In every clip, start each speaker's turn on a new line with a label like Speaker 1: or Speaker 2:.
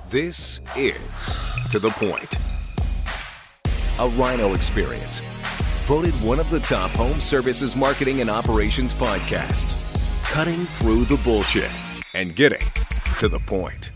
Speaker 1: This is To The Point, a Rhino experience. Voted one of the top home services marketing and operations podcasts. Cutting through the bullshit and getting to the point.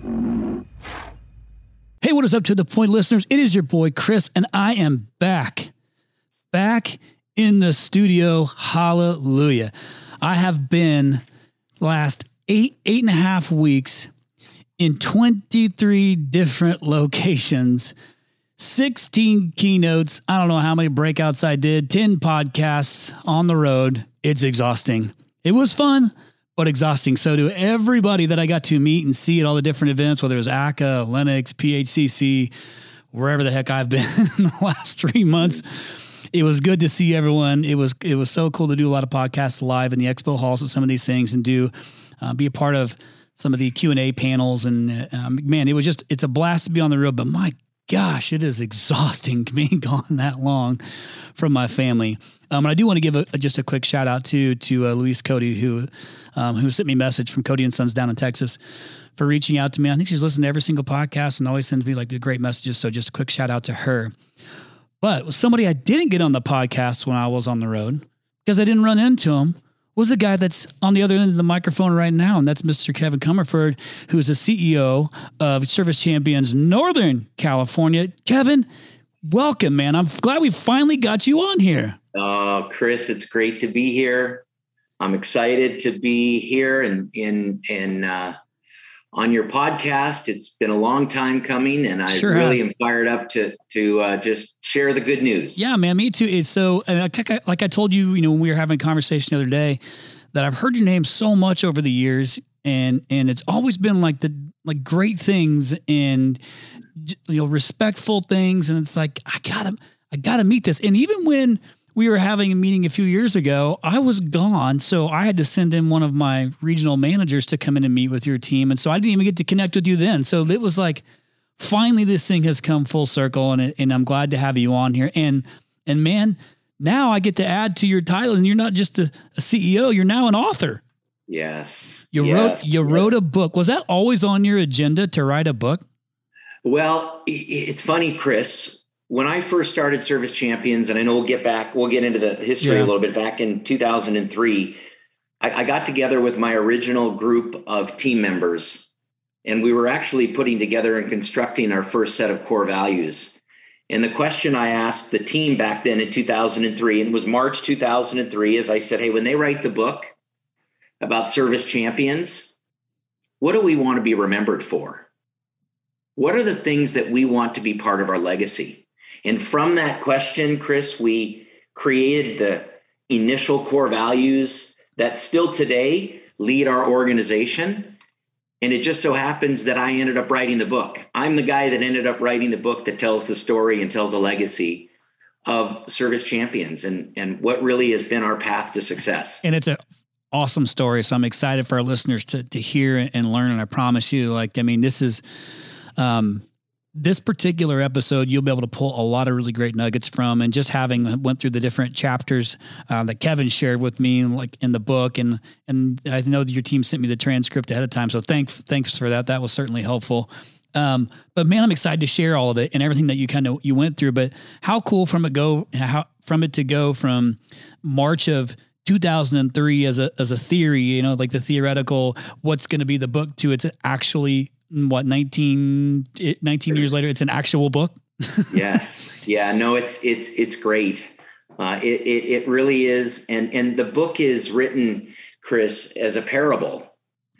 Speaker 2: Hey, what is up, To The Point listeners? It is your boy, Chris, and I am back in the studio. Hallelujah. I have been last eight and a half weeks in 23 different locations, 16 keynotes. I don't know how many breakouts I did, 10 podcasts on the road. It's exhausting. It was fun, but exhausting. So to everybody that I got to meet and see at all the different events, whether it was ACA, Lennox, PHCC, wherever the heck I've been in the last 3 months, it was good to see everyone. It was so cool to do a lot of podcasts live in the expo halls at some of these things and be a part of some of the Q&A panels. And man, it's a blast to be on the road, but my gosh, it is exhausting being gone that long from my family. And I do want to give just a quick shout out to Louise Cody, who sent me a message from Cody and Sons down in Texas for reaching out to me. I think she's listened to every single podcast and always sends me like the great messages. So just a quick shout out to her. But somebody I didn't get on the podcast when I was on the road because I didn't run into him was the guy that's on the other end of the microphone right now. And that's Mr. Kevin Comerford, who's the CEO of Service Champions Northern California. Kevin, welcome, man. I'm glad we finally got you on here.
Speaker 3: Chris, it's great to be here. I'm excited to be here and on your podcast. It's been a long time coming, and I really am fired up to just share the good news.
Speaker 2: Yeah, man, me too. It's so, like I told you, when we were having a conversation the other day, that I've heard your name so much over the years, and it's always been like great things and respectful things, and it's like I gotta meet this. And even when we were having a meeting a few years ago, I was gone. So I had to send in one of my regional managers to come in and meet with your team. And so I didn't even get to connect with you then. So it was like, finally, this thing has come full circle, and I'm glad to have you on here. And man, now I get to add to your title, and you're not just a CEO, you're now an author.
Speaker 3: Yes.
Speaker 2: You wrote a book. Was that always on your agenda to write a book?
Speaker 3: Well, it's funny, Chris. When I first started Service Champions, and I know we'll get into the history a little bit, back in 2003, I got together with my original group of team members, and we were actually putting together and constructing our first set of core values. And the question I asked the team back then in 2003, and it was March 2003, is I said, hey, when they write the book about Service Champions, what do we want to be remembered for? What are the things that we want to be part of our legacy? And from that question, Chris, we created the initial core values that still today lead our organization. And it just so happens that I ended up writing the book. I'm the guy that ended up writing the book that tells the story and tells the legacy of Service Champions and what really has been our path to success.
Speaker 2: And it's an awesome story. So I'm excited for our listeners to hear and learn. And I promise you, this is... this particular episode, you'll be able to pull a lot of really great nuggets from, and just having went through the different chapters that Kevin shared with me, like in the book, and I know that your team sent me the transcript ahead of time. So thanks for that. That was certainly helpful. But man, I'm excited to share all of it and everything that you went through. But how cool from it to go from March of 2003 as a theory, like the theoretical, what's going to be the book, to it's actually 19 years later, it's an actual book.
Speaker 3: Yes. Yeah, no, it's great. It really is. And the book is written, Chris, as a parable.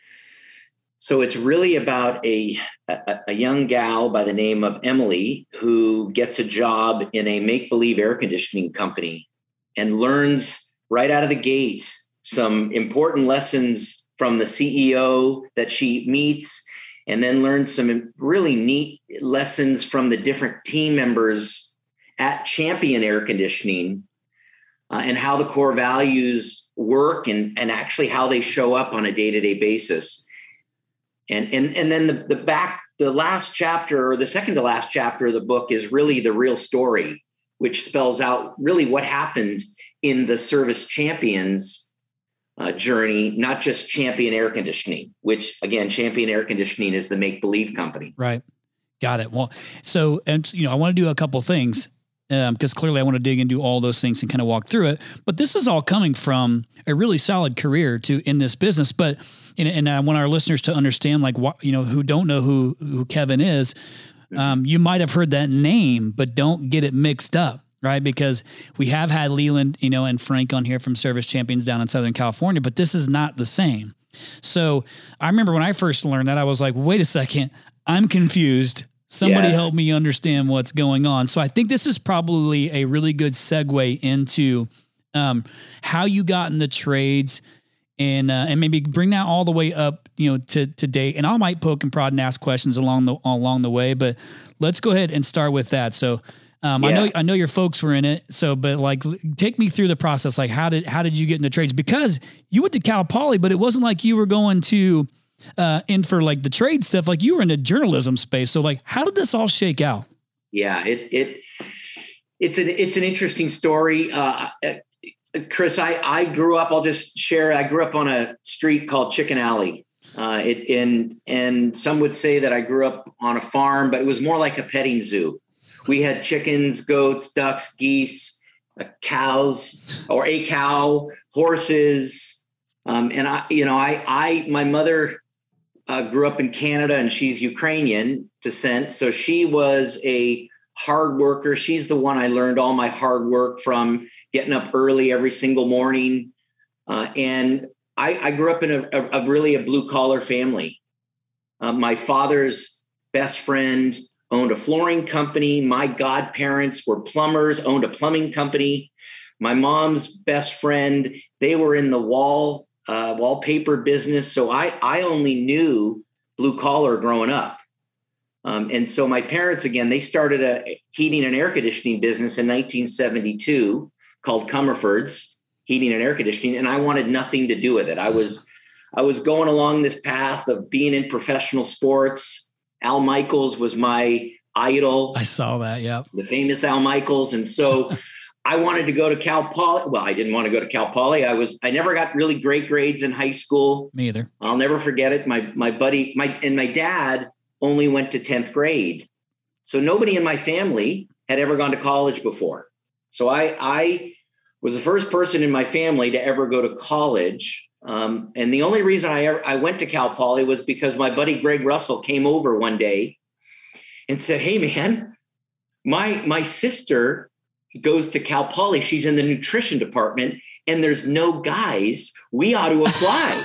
Speaker 3: So it's really about a young gal by the name of Emily who gets a job in a make-believe air conditioning company and learns right out of the gate some important lessons from the CEO that she meets, and then learned some really neat lessons from the different team members at Champion Air Conditioning, and how the core values work and actually how they show up on a day-to-day basis. And then the last chapter, or the second to last chapter of the book, is really the real story, which spells out really what happened in the Service Champions journey, not just Champion Air Conditioning, which again, Champion Air Conditioning is the make-believe company.
Speaker 2: Right. Got it. Well, so, and I want to do a couple things because clearly I want to dig into all those things and kind of walk through it. But this is all coming from a really solid career in this business. But, and I want our listeners to understand, like, what, who don't know who Kevin is, you might have heard that name, but don't get it mixed up. Right. Because we have had Leland, and Frank on here from Service Champions down in Southern California, but this is not the same. So I remember when I first learned that, I was like, wait a second, I'm confused. Somebody help me understand what's going on. So I think this is probably a really good segue into how you got in the trades and maybe bring that all the way up, to date. And I might poke and prod and ask questions along the way, but let's go ahead and start with that. So I know your folks were in it. So, but like, take me through the process. Like, how did you get into trades? Because you went to Cal Poly, but it wasn't like you were going to in for like the trade stuff. Like, you were in the journalism space. So, like, how did this all shake out?
Speaker 3: Yeah, it's an interesting story. Chris, I grew up. I'll just share. I grew up on a street called Chicken Alley. And some would say that I grew up on a farm, but it was more like a petting zoo. We had chickens, goats, ducks, geese, cows, or a cow, horses. And my mother grew up in Canada, and she's Ukrainian descent. So she was a hard worker. She's the one I learned all my hard work from, getting up early every single morning. And I grew up in a really blue collar family. My father's best friend owned a flooring company. My godparents were plumbers, owned a plumbing company. My mom's best friend, they were in the wallpaper business. So I only knew blue collar growing up. And so my parents, again, they started a heating and air conditioning business in 1972 called Comerford's Heating and Air Conditioning. And I wanted nothing to do with it. I was going along this path of being in professional sports. Al Michaels was my idol.
Speaker 2: I saw that. Yeah.
Speaker 3: The famous Al Michaels. And so I wanted to go to Cal Poly. Well, I didn't want to go to Cal Poly. I never got really great grades in high school.
Speaker 2: Me either.
Speaker 3: I'll never forget it. My buddy, my dad only went to 10th grade. So nobody in my family had ever gone to college before. So I was the first person in my family to ever go to college. And the only reason I went to Cal Poly was because my buddy Greg Russell came over one day and said, "Hey man, my sister goes to Cal Poly. She's in the nutrition department and there's no guys. We ought to apply."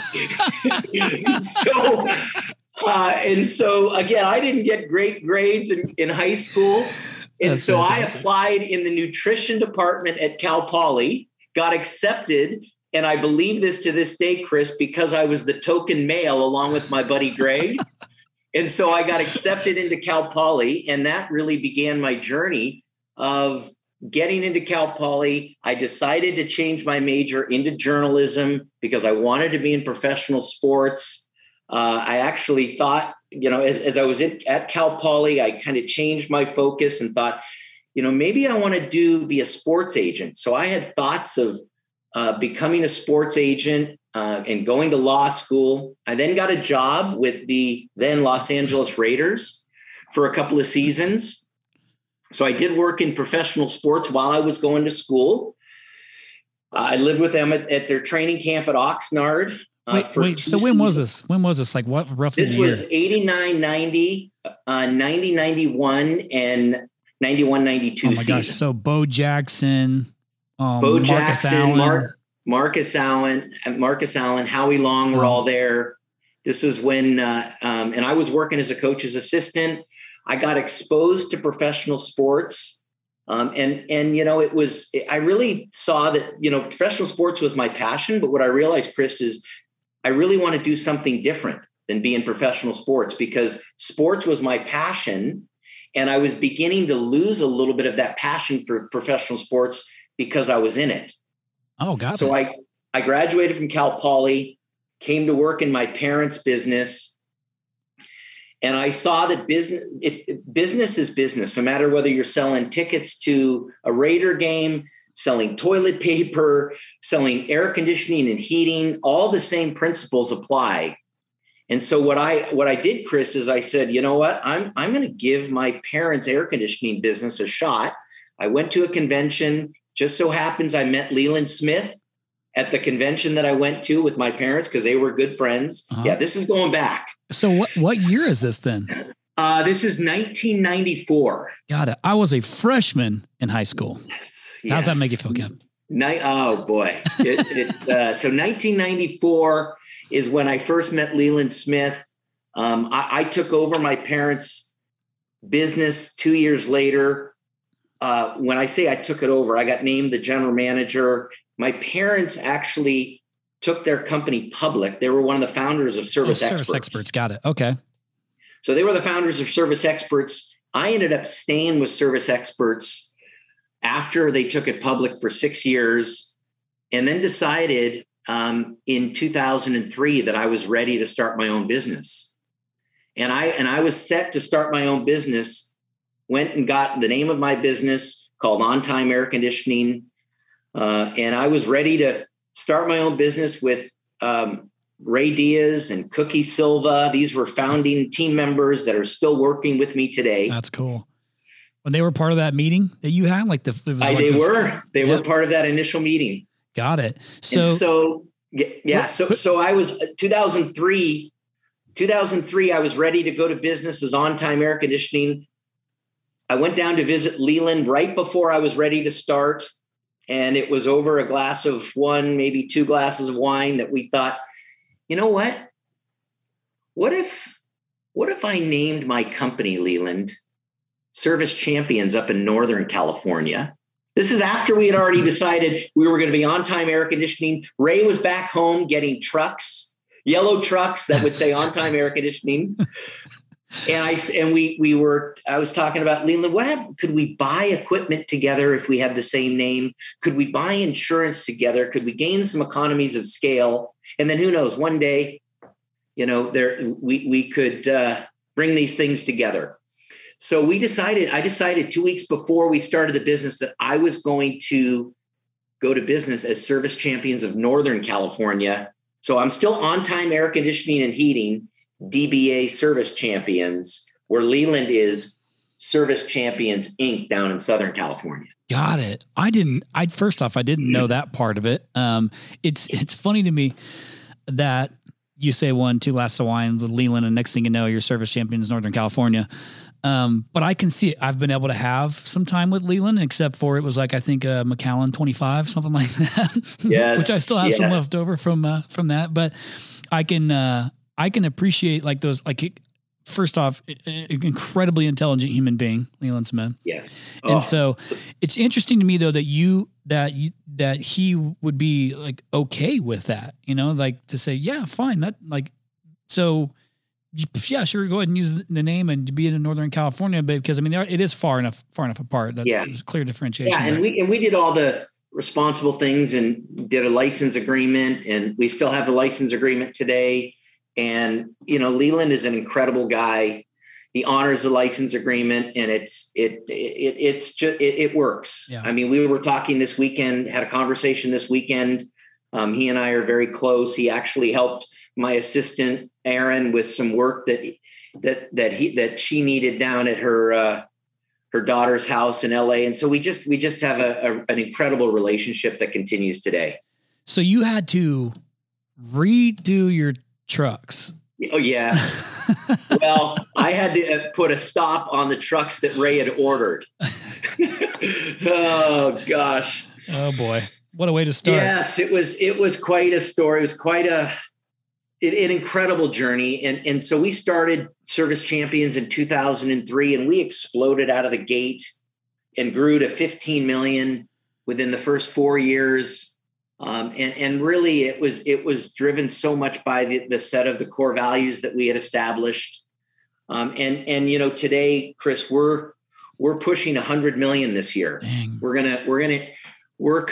Speaker 3: So again, I didn't get great grades in high school. And so I applied in the nutrition department at Cal Poly, got accepted. And I believe this to this day, Chris, because I was the token male along with my buddy Greg. And so I got accepted into Cal Poly, and that really began my journey of getting into Cal Poly. I decided to change my major into journalism because I wanted to be in professional sports. I actually thought, as I was at Cal Poly, I kind of changed my focus and thought, maybe I want to be a sports agent. So I had thoughts of becoming a sports agent and going to law school. I then got a job with the then Los Angeles Raiders for a couple of seasons. So I did work in professional sports while I was going to school. I lived with them at their training camp at Oxnard.
Speaker 2: Wait. So when was this? When was this? Like what roughly?
Speaker 3: This was 89, 90, 90, 91, and 91, 92 season.
Speaker 2: Gosh. So Bo Jackson,
Speaker 3: Marcus Allen, Howie Long were all there. This was when, and I was working as a coach's assistant. I got exposed to professional sports. I really saw that, professional sports was my passion. But what I realized, Chris, is I really want to do something different than be in professional sports because sports was my passion. And I was beginning to lose a little bit of that passion for professional sports because I was in it.
Speaker 2: Oh, got it.
Speaker 3: So I graduated from Cal Poly, came to work in my parents' business. And I saw that business is business, no matter whether you're selling tickets to a Raider game, selling toilet paper, selling air conditioning and heating. All the same principles apply. And so what I did, Chris, is I said, you know what, I'm going to give my parents' air conditioning business a shot. I went to a convention. Just so happens I met Leland Smith at the convention that I went to with my parents because they were good friends. Uh-huh. Yeah, this is going back.
Speaker 2: So what year is this then?
Speaker 3: This is 1994.
Speaker 2: Got it. I was a freshman in high school.
Speaker 3: Yes.
Speaker 2: How's that make you feel, Kevin?
Speaker 3: Oh boy. So 1994 is when I first met Leland Smith. I took over my parents' business 2 years later. When I say I took it over, I got named the general manager. My parents actually took their company public. They were one of the founders of Service Experts.
Speaker 2: Service Experts. Got it. Okay.
Speaker 3: So they were the founders of Service Experts. I ended up staying with Service Experts after they took it public for 6 years, and then decided in 2003 that I was ready to start my own business. And I was set to start my own business, went and got the name of my business called On Time Air Conditioning. And I was ready to start my own business with Ray Diaz and Cookie Silva. These were founding team members that are still working with me today.
Speaker 2: That's cool. When they were part of that meeting that you had,
Speaker 3: they were part of that initial meeting.
Speaker 2: Got it.
Speaker 3: So I was 2003, I was ready to go to business as On Time Air Conditioning. I went down to visit Leland right before I was ready to start. And it was over a glass of one, maybe 2 glasses of wine that we thought, you know what? What if I named my company, Leland, Service Champions up in Northern California? This is after we had already decided we were going to be On Time Air Conditioning. Ray was back home getting trucks, yellow trucks that would say On Time Air Conditioning. And I was talking about, Leland, could we buy equipment together if we had the same name? Could we buy insurance together? Could we gain some economies of scale? And then who knows, one day, we could bring these things together. So I decided 2 weeks before we started the business that I was going to go to business as Service Champions of Northern California. So I'm still On Time Air Conditioning and Heating, DBA Service Champions, where Leland is Service Champions Inc. down in Southern California.
Speaker 2: Got it. First off, I didn't know that part of it. It's funny to me that you say 1, 2 glasses of wine with Leland, and next thing you know, you're Service Champions Northern California. But I can see it. I've been able to have some time with Leland, except for it was I think Macallan 25, something like that.
Speaker 3: Yes.
Speaker 2: Which I still have some left over from that. But I can appreciate those, first off, incredibly intelligent human being, Leland Smith.
Speaker 3: Yeah.
Speaker 2: And so it's interesting to me though, that he would be okay with that, to say, yeah, fine. Yeah, sure. Go ahead and use the name and be in Northern California, but because it is far enough apart. There's clear differentiation.
Speaker 3: Yeah. And we did all the responsible things and did a license agreement, and we still have the license agreement today. And, Leland is an incredible guy. He honors the license agreement, and it works. Yeah. We were talking this weekend, had a conversation this weekend. He and I are very close. He actually helped my assistant Aaron with some work that she needed down at her daughter's house in LA. And so we just have an incredible relationship that continues today.
Speaker 2: So you had to redo your trucks.
Speaker 3: Oh yeah. Well, I had to put a stop on the trucks that Ray had ordered. Oh gosh.
Speaker 2: Oh boy. What a way to start.
Speaker 3: Yes, it was quite a story. It was quite an incredible journey. And so we started Service Champions in 2003, and we exploded out of the gate and grew to 15 million within the first 4 years. And really it was driven so much by the set of the core values that we had established. And today, Chris, we're pushing 100 million this year.
Speaker 2: Dang.
Speaker 3: We're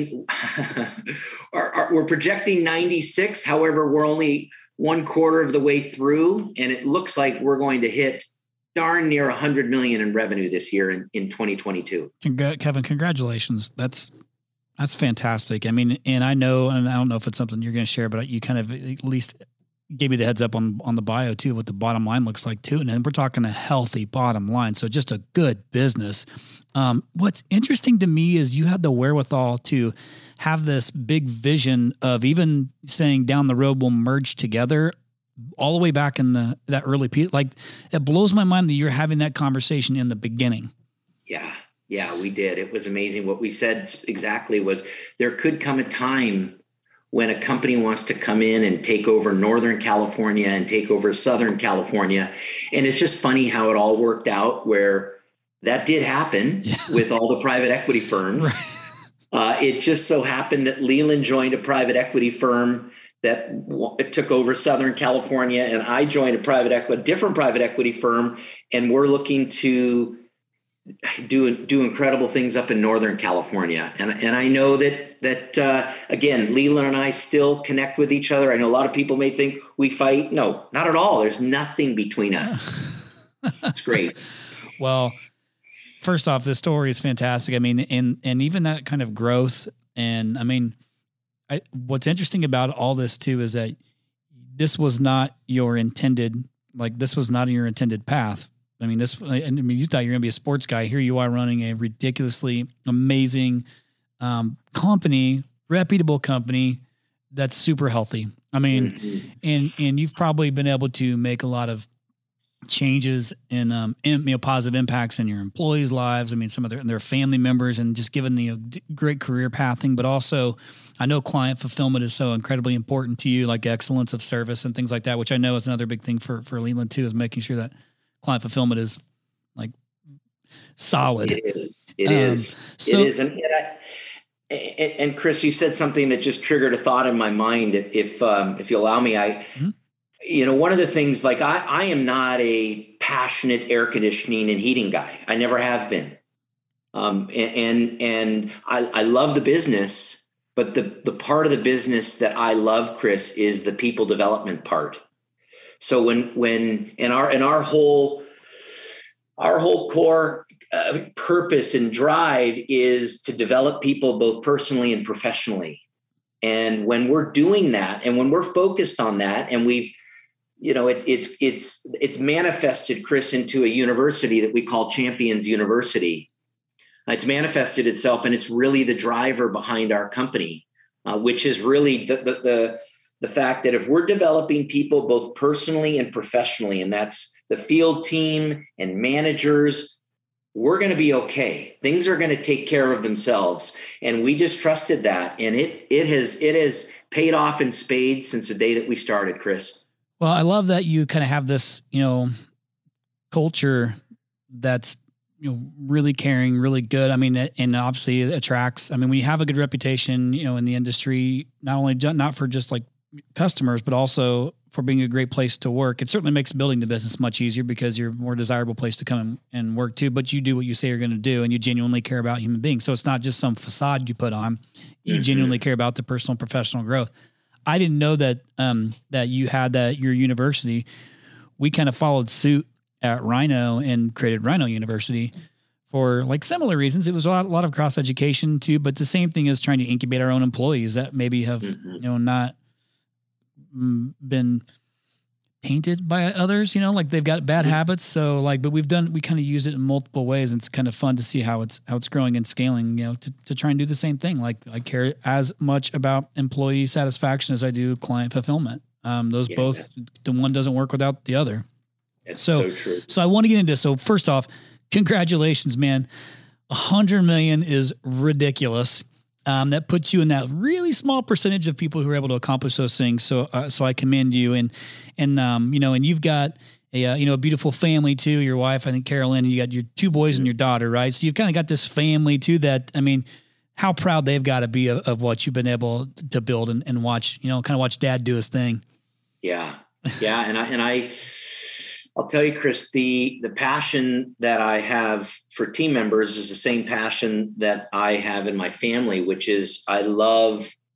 Speaker 3: projecting 96. However, we're only 1/4 of the way through, and it looks like we're going to hit darn near 100 million in revenue this year in 2022.
Speaker 2: Kevin, congratulations. That's fantastic. I mean, and I know, and I don't know if it's something you're going to share, but you kind of at least gave me the heads up on the bio too, what the bottom line looks like too. And then we're talking a healthy bottom line. So just a good business. What's interesting to me is you had the wherewithal to have this big vision of even saying down the road, we'll merge together all the way back in that early piece. Like, it blows my mind that you're having that conversation in the beginning.
Speaker 3: Yeah, we did. It was amazing. What we said exactly was there could come a time when a company wants to come in and take over Northern California and take over Southern California. And it's just funny how it all worked out, where that did happen with all the private equity firms. Right. It just so happened that Leland joined a private equity firm that took over Southern California, and I joined a different private equity firm, and we're looking to do incredible things up in Northern California. And I know that again, Leland and I still connect with each other. I know a lot of people may think we fight. No, not at all. There's nothing between us. It's great.
Speaker 2: Well, first off, this story is fantastic. I mean, and even that kind of growth. And I mean, what's interesting about all this too, is that this was not your intended path. I mean, you thought you were going to be a sports guy. Here you are running a ridiculously amazing company, reputable company that's super healthy. I mean, and you've probably been able to make a lot of changes in positive impacts in your employees' lives. I mean, some of their family members, and just given great career pathing, but also I know client fulfillment is so incredibly important to you, like excellence of service and things like that, which I know is another big thing for Leland too, is making sure that client fulfillment is like solid.
Speaker 3: It is. And Chris, you said something that just triggered a thought in my mind. If you allow me, one of the things, like I am not a passionate air conditioning and heating guy. I never have been. And I love the business, but the part of the business that I love, Chris, is the people development part. So when our whole core purpose and drive is to develop people both personally and professionally. And when we're doing that, and when we're focused on that, and we've, it's manifested, Chris, into a university that we call Champions University. It's manifested itself, and it's really the driver behind our company, which is really the fact that if we're developing people both personally and professionally, and that's the field team and managers, we're going to be okay. Things are going to take care of themselves. And we just trusted that. And it has paid off in spades since the day that we started, Chris.
Speaker 2: Well, I love that you kind of have this, culture that's, really caring, really good. I mean, and obviously it attracts, when you have a good reputation, in the industry, not for just like customers, but also for being a great place to work. It certainly makes building the business much easier because you're a more desirable place to come and work too, but you do what you say you're going to do, and you genuinely care about human beings. So it's not just some facade you put on. You genuinely care about the personal and professional growth. I didn't know that, that you had that your university. We kind of followed suit at Rhino and created Rhino University for like similar reasons. It was a lot of cross education too, but the same thing is trying to incubate our own employees that maybe have, not been tainted by others, like they've got bad habits. So but we kind of use it in multiple ways. And it's kind of fun to see how it's growing and scaling, to try and do the same thing. Like I care as much about employee satisfaction as I do client fulfillment. The one doesn't work without the other.
Speaker 3: It's so true.
Speaker 2: So I want to get into this. So first off, congratulations, man. 100 million is ridiculous. That puts you in that really small percentage of people who are able to accomplish those things. So I commend you. And you've got a beautiful family too. Your wife, I think Carolyn, you got your 2 boys and your daughter, right? So you've kind of got this family too that, how proud they've got to be of what you've been able to build and watch, kind of watch dad do his thing.
Speaker 3: Yeah. And I'll tell you, Chris, the passion that I have for team members is the same passion that I have in my family, which is I love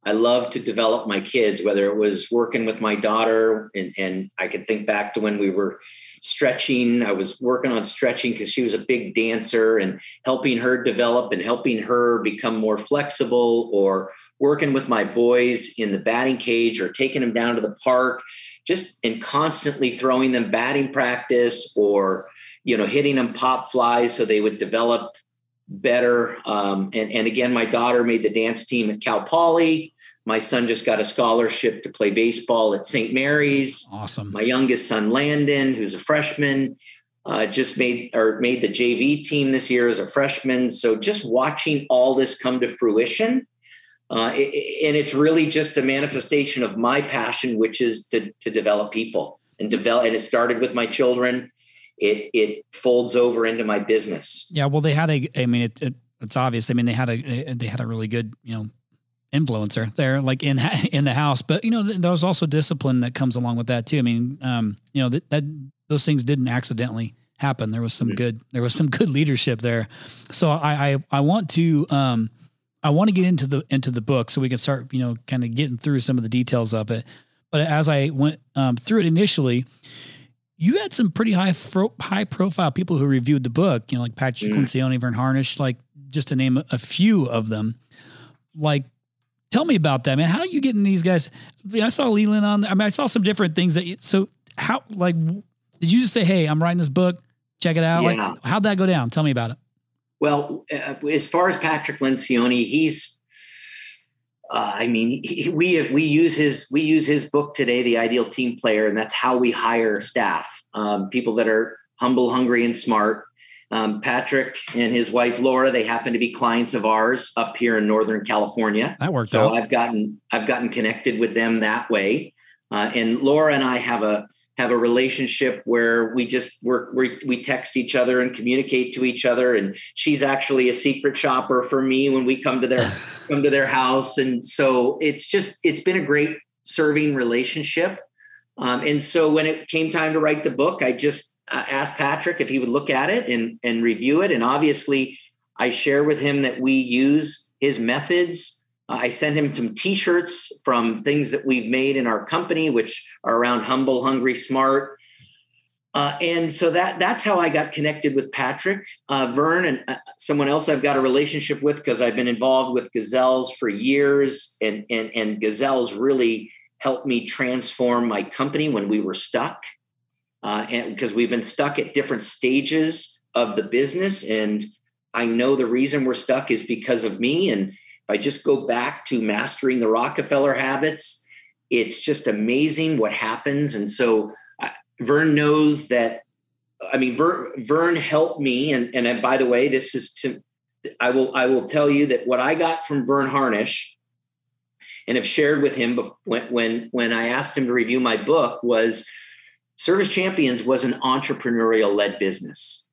Speaker 3: I love to develop my kids, whether it was working with my daughter, and I can think back to when we were stretching. I was working on stretching because she was a big dancer, and helping her develop and helping her become more flexible, or working with my boys in the batting cage or taking them down to the park, and constantly throwing them batting practice, or, hitting them pop flies so they would develop better. And again, my daughter made the dance team at Cal Poly. My son just got a scholarship to play baseball at St. Mary's.
Speaker 2: Awesome.
Speaker 3: My youngest son, Landon, who's a freshman, just made the JV team this year as a freshman. So just watching all this come to fruition, and it's really just a manifestation of my passion, which is to develop people and it started with my children. It folds over into my business.
Speaker 2: Yeah. Well, they had it's obvious. I mean, they had a really good, influencer there, like in the house, but there was also discipline that comes along with that too. I mean, that those things didn't accidentally happen. There was some good leadership there. So I want to get into the book so we can start, kind of getting through some of the details of it. But as I went through it initially, you had some pretty high profile people who reviewed the book, like Patrick Lencioni, Verne Harnish, like just to name a few of them. Like, tell me about that, man. How are you getting these guys? I saw Leland on there. I mean, I saw some different things so how, like, did you just say, hey, I'm writing this book, check it out?
Speaker 3: Yeah.
Speaker 2: Like, how'd that go down? Tell me about it.
Speaker 3: Well, as far as Patrick Lencioni, he's, we use his book today, The Ideal Team Player, and that's how we hire staff, people that are humble, hungry, and smart. Patrick and his wife, Laura, they happen to be clients of ours up here in Northern California.
Speaker 2: That works
Speaker 3: out.
Speaker 2: So
Speaker 3: I've gotten connected with them that way. And Laura and I have a relationship where we just we text each other and communicate to each other. And she's actually a secret shopper for me when we come to their house. And so it's been a great serving relationship. And so when it came time to write the book, I just asked Patrick if he would look at it and review it. And obviously I share with him that we use his methods. I sent him some t-shirts from things that we've made in our company, which are around humble, hungry, smart. And so that's how I got connected with Patrick. Verne and someone else I've got a relationship with because I've been involved with Gazelles for years, and Gazelles really helped me transform my company when we were stuck. And because we've been stuck at different stages of the business. And I know the reason we're stuck is because of me. And if I just go back to mastering the Rockefeller habits, it's just amazing what happens. And so Verne knows that, Verne helped me. And by the way, I will tell you that what I got from Verne Harnish and have shared with him when I asked him to review my book was, Service Champions was an entrepreneurial-led business.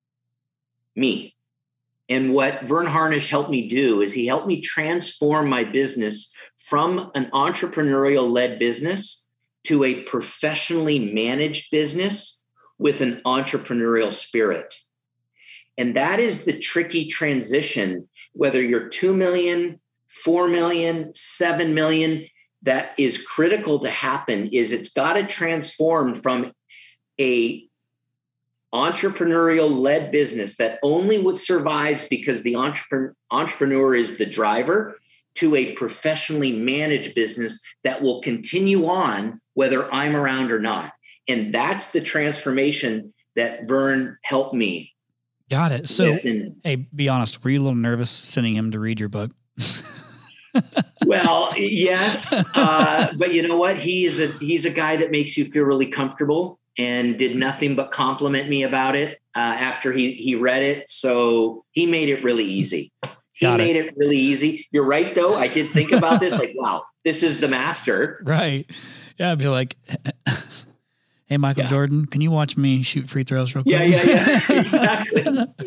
Speaker 3: Me. And what Verne Harnish helped me do is he helped me transform my business from an entrepreneurial-led business to a professionally managed business with an entrepreneurial spirit. And that is the tricky transition, whether you're 2 million, 4 million, 7 million, that is critical to happen is it's got to transform from a entrepreneurial-led business that only survives because the entrepreneur is the driver to a professionally managed business that will continue on whether I'm around or not. And that's the transformation that Verne helped me.
Speaker 2: Got it. So, hey, be honest, were you a little nervous sending him to read your book?
Speaker 3: Well, yes. But you know what? He's a guy that makes you feel really comfortable and did nothing but compliment me about it after he read it. So he made it really easy. He made it really easy. You're right, though. I did think about this. Like, wow, this is the master.
Speaker 2: Right. Yeah. I'd be like, hey, Michael Jordan, can you watch me shoot free throws real quick?
Speaker 3: Yeah. Exactly.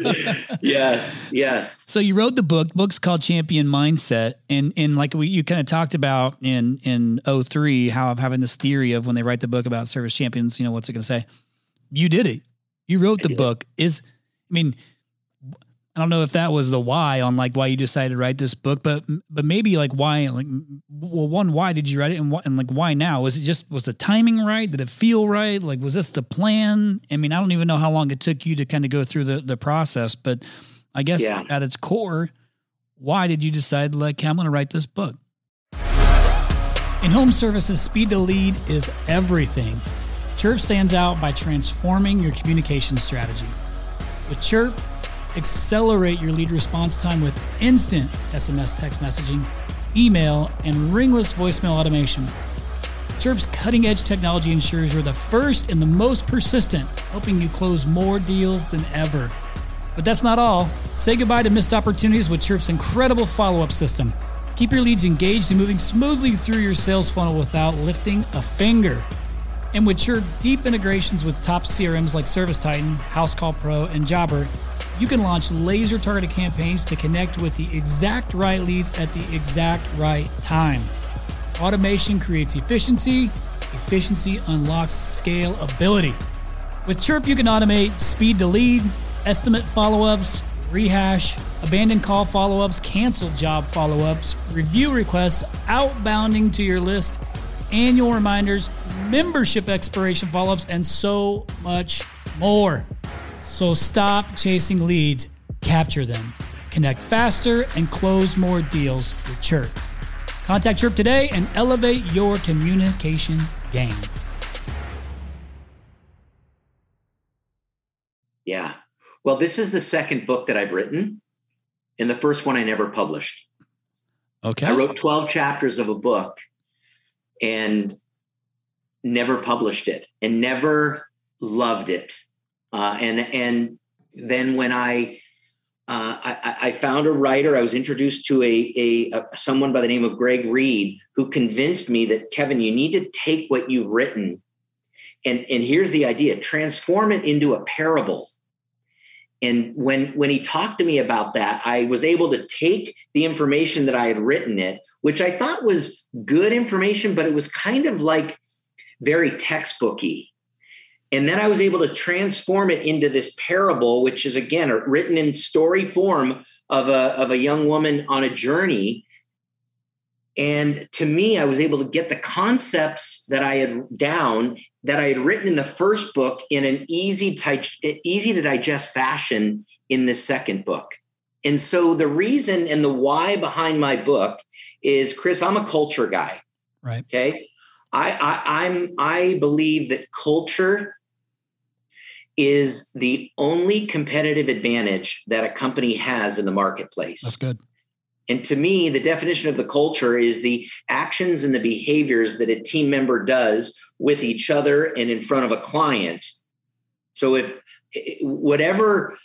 Speaker 3: Yes.
Speaker 2: So you wrote the book. The book's called Champion Mindset. And like you kind of talked about in 2003, how I'm having this theory of when they write the book about service champions, what's it going to say? You did it. You wrote the book. I don't know if that was the why on like why you decided to write this book, but maybe like why, like, well, one, why did you write it? And like, why now? Was the timing right? Did it feel right? Like, was this the plan? I mean, I don't even know how long it took you to kind of go through the process, but I guess at its core, why did you decide like, hey, I'm going to write this book? In home services, speed to lead is everything. Chirp stands out by transforming your communication strategy. With Chirp, accelerate your lead response time with instant SMS text messaging, email, and ringless voicemail automation. Chirp's cutting-edge technology ensures you're the first and the most persistent, helping you close more deals than ever. But that's not all. Say goodbye to missed opportunities with Chirp's incredible follow-up system. Keep your leads engaged and moving smoothly through your sales funnel without lifting a finger. And with Chirp deep integrations with top CRMs like ServiceTitan, HouseCall Pro, and Jobber, you can launch laser-targeted campaigns to connect with the exact right leads at the exact right time. Automation creates efficiency. Efficiency unlocks scalability. With Chirp, you can automate speed to lead, estimate follow-ups, rehash, abandoned call follow-ups, canceled job follow-ups, review requests, outbounding to your list, annual reminders, membership expiration follow-ups, and so much more. So stop chasing leads, capture them. Connect faster and close more deals with Chirp. Contact Chirp today and elevate your communication game.
Speaker 3: Yeah. Well, this is the second book that I've written, and the first one I never published.
Speaker 2: Okay.
Speaker 3: I wrote 12 chapters of a book and never published it and never loved it. And then when I found a writer, I was introduced to someone by the name of Greg Reed, who convinced me that, Kevin, you need to take what you've written and here's the idea, transform it into a parable. And when he talked to me about that, I was able to take the information that I had written it, which I thought was good information, but it was kind of like very textbooky. And then I was able to transform it into this parable, which is, again, written in story form of a young woman on a journey. And to me, I was able to get the concepts that I had written in the first book in an easy to digest fashion in the second book. And so the reason and the why behind my book is, Chris, I'm a culture guy.
Speaker 2: Right.
Speaker 3: Okay. I believe that culture is the only competitive advantage that a company has in the marketplace.
Speaker 2: That's good.
Speaker 3: And to me, the definition of the culture is the actions and the behaviors that a team member does with each other and in front of a client. So if whatever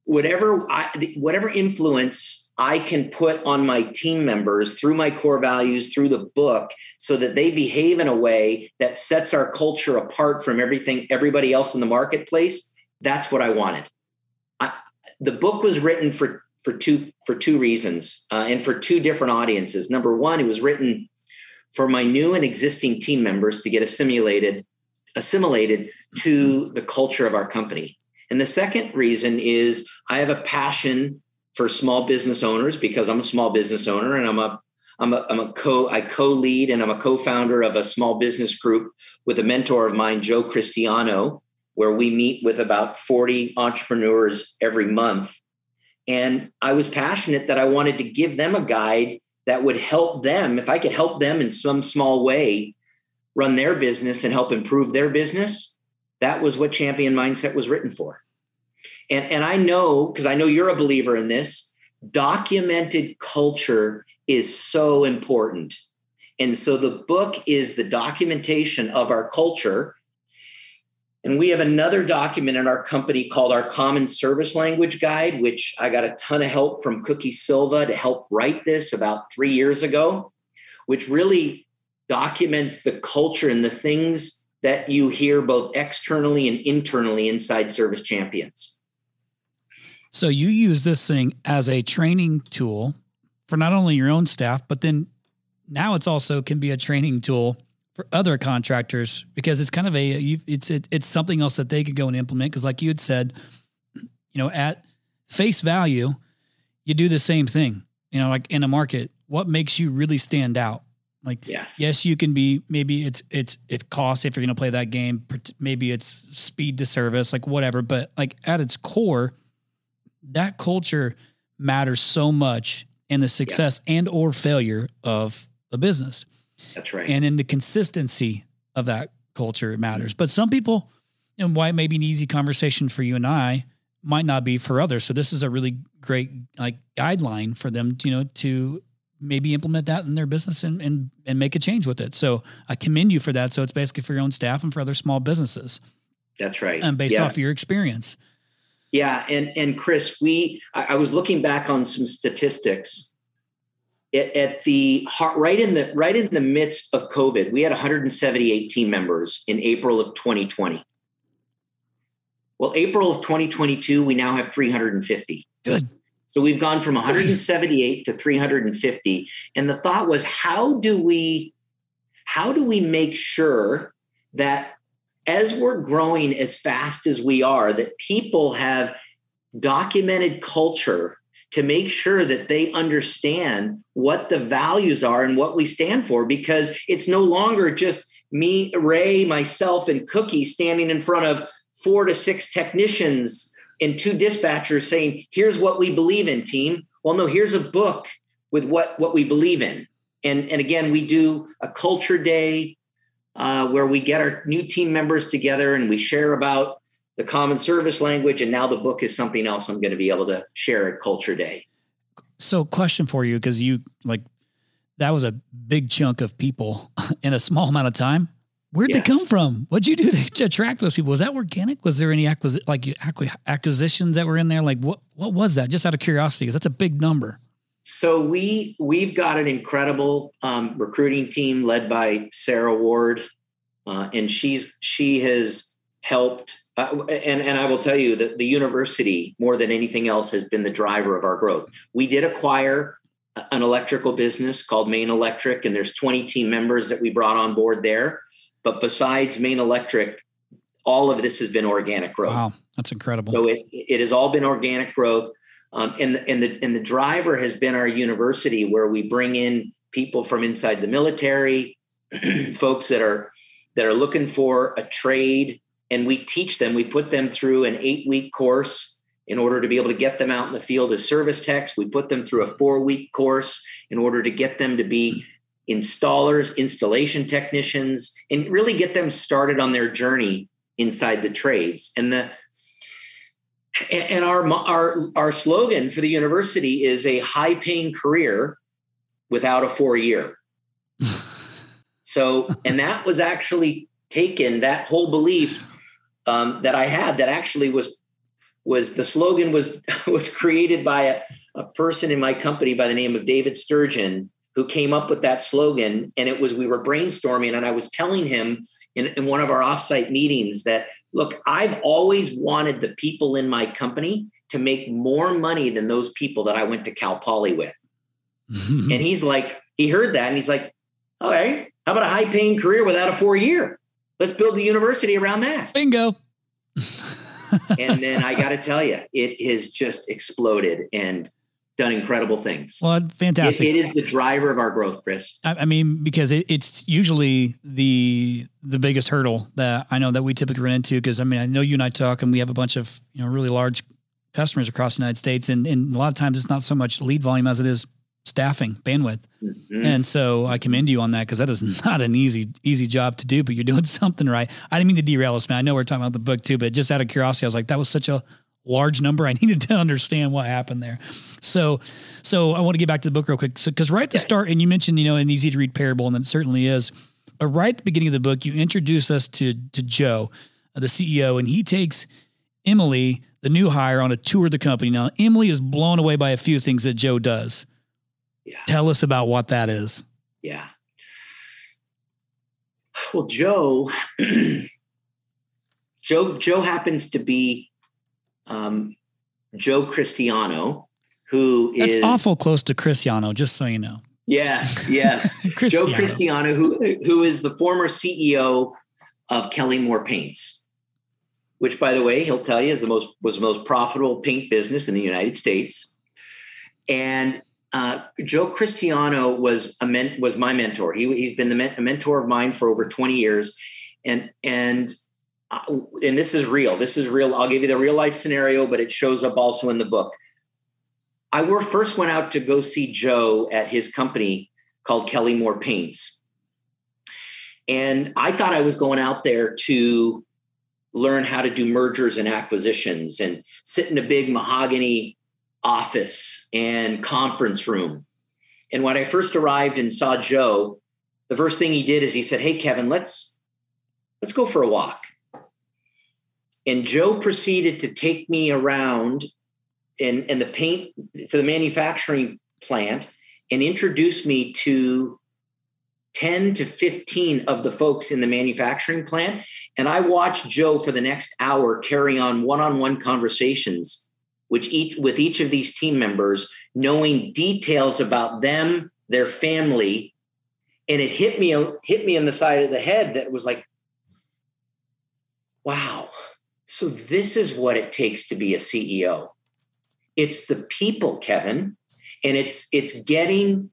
Speaker 3: influence I can put on my team members through my core values, through the book, so that they behave in a way that sets our culture apart from everybody else in the marketplace, that's what I wanted. The book was written for two reasons and for two different audiences. Number one, it was written for my new and existing team members to get assimilated to the culture of our company. And the second reason is I have a passion for small business owners because I'm a small business owner and I co-lead and I'm a co-founder of a small business group with a mentor of mine, Joe Cristiano, where we meet with about 40 entrepreneurs every month. And I was passionate that I wanted to give them a guide that would help them, if I could help them in some small way, run their business and help improve their business. That was what Champion Mindset was written for. And I know, because I know you're a believer in this, documented culture is so important. And so the book is the documentation of our culture. And we have another document in our company called our Common Service Language Guide, which I got a ton of help from Cookie Silva to help write this about 3 years ago, which really documents the culture and the things that you hear both externally and internally inside Service Champions.
Speaker 2: So you use this thing as a training tool for not only your own staff, but then now it's also can be a training tool for other contractors, because it's kind of it's something else that they could go and implement. Because like you had said, at face value, you do the same thing, you know, like in a market, what makes you really stand out? Like, yes, you can be, maybe it costs if you're going to play that game, maybe it's speed to service, like whatever, but like at its core, that culture matters so much in the success and or failure of a business.
Speaker 3: That's right.
Speaker 2: And in the consistency of that culture, it matters. But some people, and why it may be an easy conversation for you and I, might not be for others. So this is a really great like guideline for them, you know, to maybe implement that in their business and make a change with it. So I commend you for that. So it's basically for your own staff and for other small businesses.
Speaker 3: That's right.
Speaker 2: And based off of your experience.
Speaker 3: Yeah. And Chris, I was looking back on some statistics at the right in the midst of COVID. We had 178 team members in April of 2020. Well, April of 2022, we now have 350.
Speaker 2: Good.
Speaker 3: So we've gone from 178 to 350. And the thought was, how do we make sure that as we're growing as fast as we are, that people have documented culture to make sure that they understand what the values are and what we stand for? Because it's no longer just me, Ray, myself, and Cookie standing in front of 4 to 6 technicians and 2 dispatchers saying, here's what we believe in, team. Well, no, here's a book with what we believe in. And again, we do a culture day where we get our new team members together and we share about the common service language. And now the book is something else I'm going to be able to share at Culture Day.
Speaker 2: So question for you, because that was a big chunk of people in a small amount of time. Where'd they come from? What'd you do to attract those people? Was that organic? Was there any acquisitions that were in there? Like what was that? Just out of curiosity, because that's a big number.
Speaker 3: So we've got an incredible recruiting team led by Sarah Ward, and she has helped. And I will tell you that the university, more than anything else, has been the driver of our growth. We did acquire an electrical business called Maine Electric, and there's 20 team members that we brought on board there. But besides Maine Electric, all of this has been organic growth.
Speaker 2: Wow, that's incredible.
Speaker 3: So it has all been organic growth. And the driver has been our university, where we bring in people from inside the military, folks that are looking for a trade, and we teach them. We put them through an 8-week course in order to be able to get them out in the field as service techs. We put them through a 4-week course in order to get them to be installers, installation technicians, and really get them started on their journey inside the trades. And our slogan for the university is a high-paying career without a 4-year. So, and that was actually taken, that whole belief that I had, that actually was the slogan was created by a person in my company by the name of David Sturgeon, who came up with that slogan. And we were brainstorming, and I was telling him in one of our offsite meetings that, look, I've always wanted the people in my company to make more money than those people that I went to Cal Poly with. And he's like, he heard that and he's like, all right, how about a high paying career without a 4-year? Let's build the university around that.
Speaker 2: Bingo.
Speaker 3: And then I got to tell you, it has just exploded and done incredible things.
Speaker 2: Well, fantastic.
Speaker 3: It is the driver of our growth, Chris.
Speaker 2: I mean, because it's usually the biggest hurdle that I know that we typically run into. Because I mean, I know you and I talk, and we have a bunch of really large customers across the United States, and a lot of times it's not so much lead volume as it is staffing bandwidth. Mm-hmm. And so I commend you on that, because that is not an easy job to do, but you're doing something right. I didn't mean to derail us, man. I know we're talking about the book too, but just out of curiosity, I was like, that was such a large number. I needed to understand what happened there. So I want to get back to the book real quick. So, because right at the start, and you mentioned, an easy to read parable, and it certainly is, but right at the beginning of the book, you introduce us to Joe, the CEO, and he takes Emily, the new hire, on a tour of the company. Now, Emily is blown away by a few things that Joe does. Yeah. Tell us about what that is.
Speaker 3: Yeah. Well, Joe happens to be Joe Cristiano, who
Speaker 2: That's awful close to Cristiano, just so you know.
Speaker 3: Yes. Joe Cristiano, who is the former CEO of Kelly Moore Paints. which, by the way, he'll tell you was the most profitable paint business in the United States. And Joe Cristiano was my mentor. He's been a mentor of mine for over 20 years. And this is real. I'll give you the real life scenario, but it shows up also in the book. I first went out to go see Joe at his company called Kelly Moore Paints. And I thought I was going out there to learn how to do mergers and acquisitions and sit in a big mahogany office and conference room. And when I first arrived and saw Joe, the first thing he did is he said, "Hey, Kevin, let's go for a walk." And Joe proceeded to take me around in the paint to the manufacturing plant and introduce me to 10 to 15 of the folks in the manufacturing plant. And I watched Joe for the next hour carry on one-on-one conversations with each of these team members, knowing details about them, their family. And it hit me in the side of the head that was like, wow. So this is what it takes to be a CEO. It's the people, Kevin. And it's getting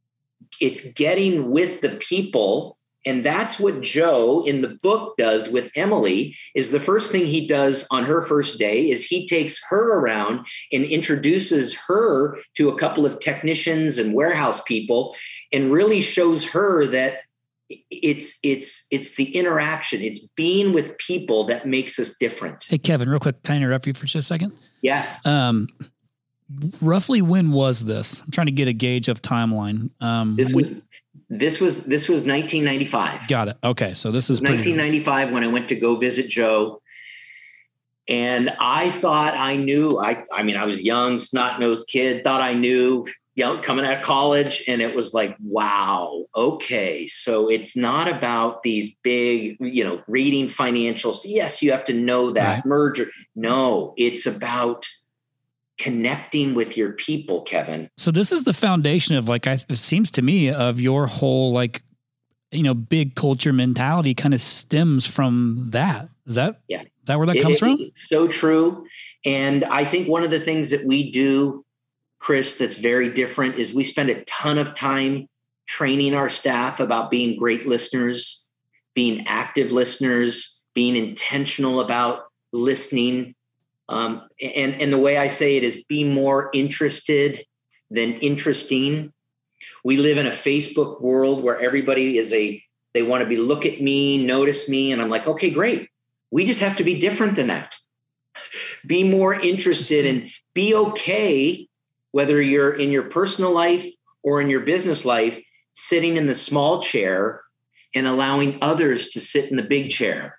Speaker 3: with the people. And that's what Joe in the book does with Emily. Is the first thing he does on her first day is he takes her around and introduces her to a couple of technicians and warehouse people and really shows her that it's the interaction. It's being with people that makes us different.
Speaker 2: Hey, Kevin, real quick, can I interrupt you for just a second?
Speaker 3: Yes.
Speaker 2: Roughly when was this? I'm trying to get a gauge of timeline.
Speaker 3: This was 1995.
Speaker 2: Got it. Okay. So this is
Speaker 3: 1995 when I went to go visit Joe. And I thought I knew, I mean, I was young, snot-nosed kid, thought I knew, coming out of college. And it was like, wow, okay. So it's not about these big, reading financials. Yes, you have to know that right. Merger. No, it's about connecting with your people, Kevin.
Speaker 2: So this is the foundation of it seems to me of your whole, big culture mentality kind of stems from that. Is that where that comes from?
Speaker 3: It's so true. And I think one of the things that we do, Chris, that's very different is we spend a ton of time training our staff about being great listeners, being active listeners, being intentional about listening. And the way I say it is be more interested than interesting. We live in a Facebook world where everybody they want to look at me, notice me. And I'm like, okay, great. We just have to be different than that. Be more interested and be okay, whether you're in your personal life or in your business life, sitting in the small chair and allowing others to sit in the big chair.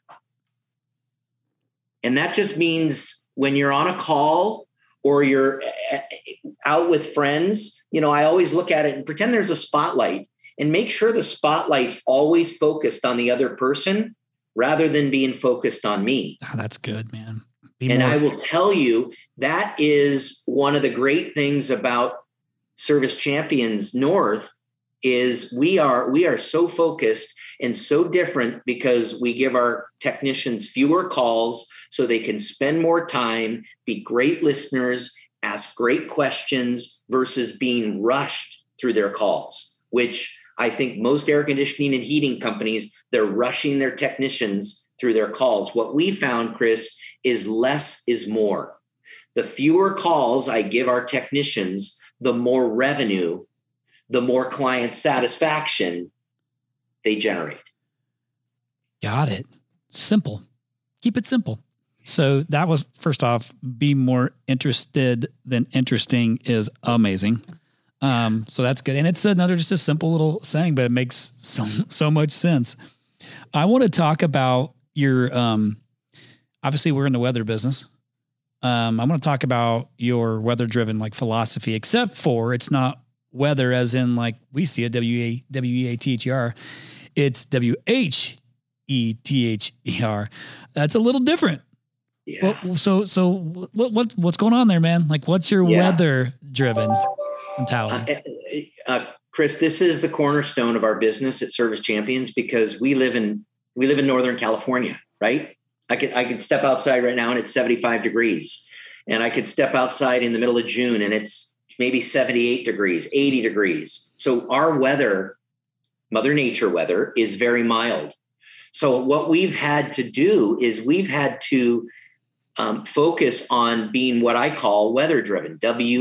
Speaker 3: And that just means when you're on a call or you're out with friends, I always look at it and pretend there's a spotlight and make sure the spotlight's always focused on the other person rather than being focused on me.
Speaker 2: Oh, that's good, man.
Speaker 3: I will tell you, that is one of the great things about Service Champions North is we are so focused and so different because we give our technicians fewer calls so they can spend more time, be great listeners, ask great questions versus being rushed through their calls, which I think most air conditioning and heating companies, they're rushing their technicians through their calls. What we found, Chris, is less is more. The fewer calls I give our technicians, the more revenue, the more client satisfaction they generate.
Speaker 2: Got it. Simple. Keep it simple. So that was, first off, be more interested than interesting is amazing. So that's good. And it's just a simple little saying, but it makes so much sense. I want to talk about your, obviously we're in the weather business. I want to talk about your weather driven philosophy, except for it's not weather as in we see it, W-E-A-T-H-E-R. It's W-H-E-T-H-E-R. That's a little different.
Speaker 3: Yeah.
Speaker 2: So what's going on there, man? What's your weather driven mentality?
Speaker 3: Chris, this is the cornerstone of our business at Service Champions because we live in Northern California, right? I could step outside right now and it's 75 degrees. And I could step outside in the middle of June and it's maybe 78 degrees, 80 degrees. So our weather, Mother Nature weather, is very mild. So what we've had to do is we've had to focus on being what I call weather driven,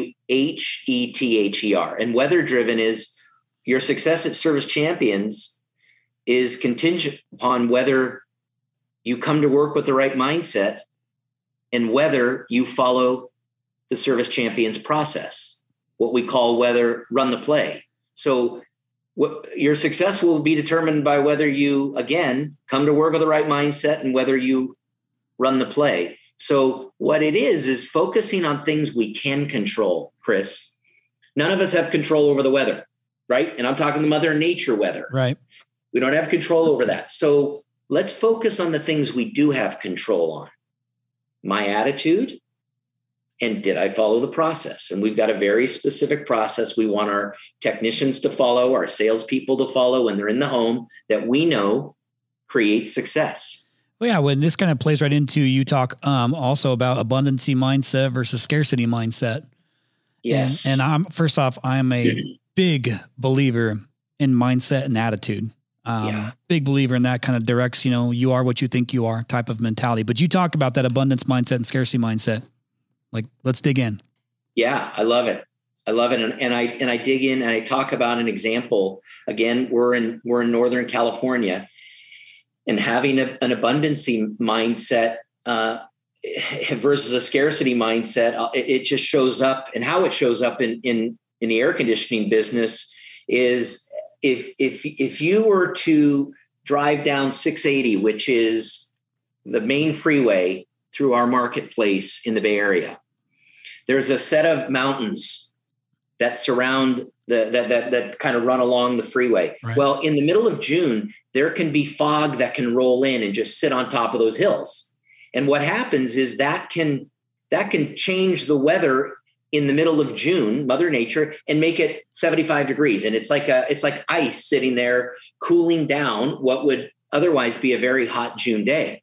Speaker 3: WHETHER. And weather driven is your success at Service Champions is contingent upon whether you come to work with the right mindset and whether you follow the Service Champions process, what we call whether run the play. So what your success will be determined by whether you, again, come to work with the right mindset and whether you run the play. So what it is focusing on things we can control, Chris. None of us have control over the weather, right? And I'm talking the Mother Nature weather.
Speaker 2: Right.
Speaker 3: We don't have control over that. So let's focus on the things we do have control on. My attitude, and did I follow the process? And we've got a very specific process we want our technicians to follow, our salespeople to follow when they're in the home that we know creates success.
Speaker 2: Well, yeah, when this kind of plays right into, you talk also about abundancy mindset versus scarcity mindset.
Speaker 3: Yes.
Speaker 2: And I'm first off, I'm a big believer in mindset and attitude. Big believer in that kind of directs, you are what you think you are type of mentality. But you talk about that abundance mindset and scarcity mindset. Like, let's dig in. Yeah,
Speaker 3: I love it. And I dig in and I talk about an example. Again, we're in Northern California, and having an abundancy mindset versus a scarcity mindset, it just shows up. And how it shows up in the air conditioning business is if you were to drive down 680, which is the main freeway through our marketplace in the Bay Area, there's a set of mountains that surround that kind of run along the freeway. Right. Well, in the middle of June, there can be fog that can roll in and just sit on top of those hills. And what happens is that can change the weather in the middle of June, Mother Nature, and make it 75 degrees. And it's like ice sitting there cooling down what would otherwise be a very hot June day.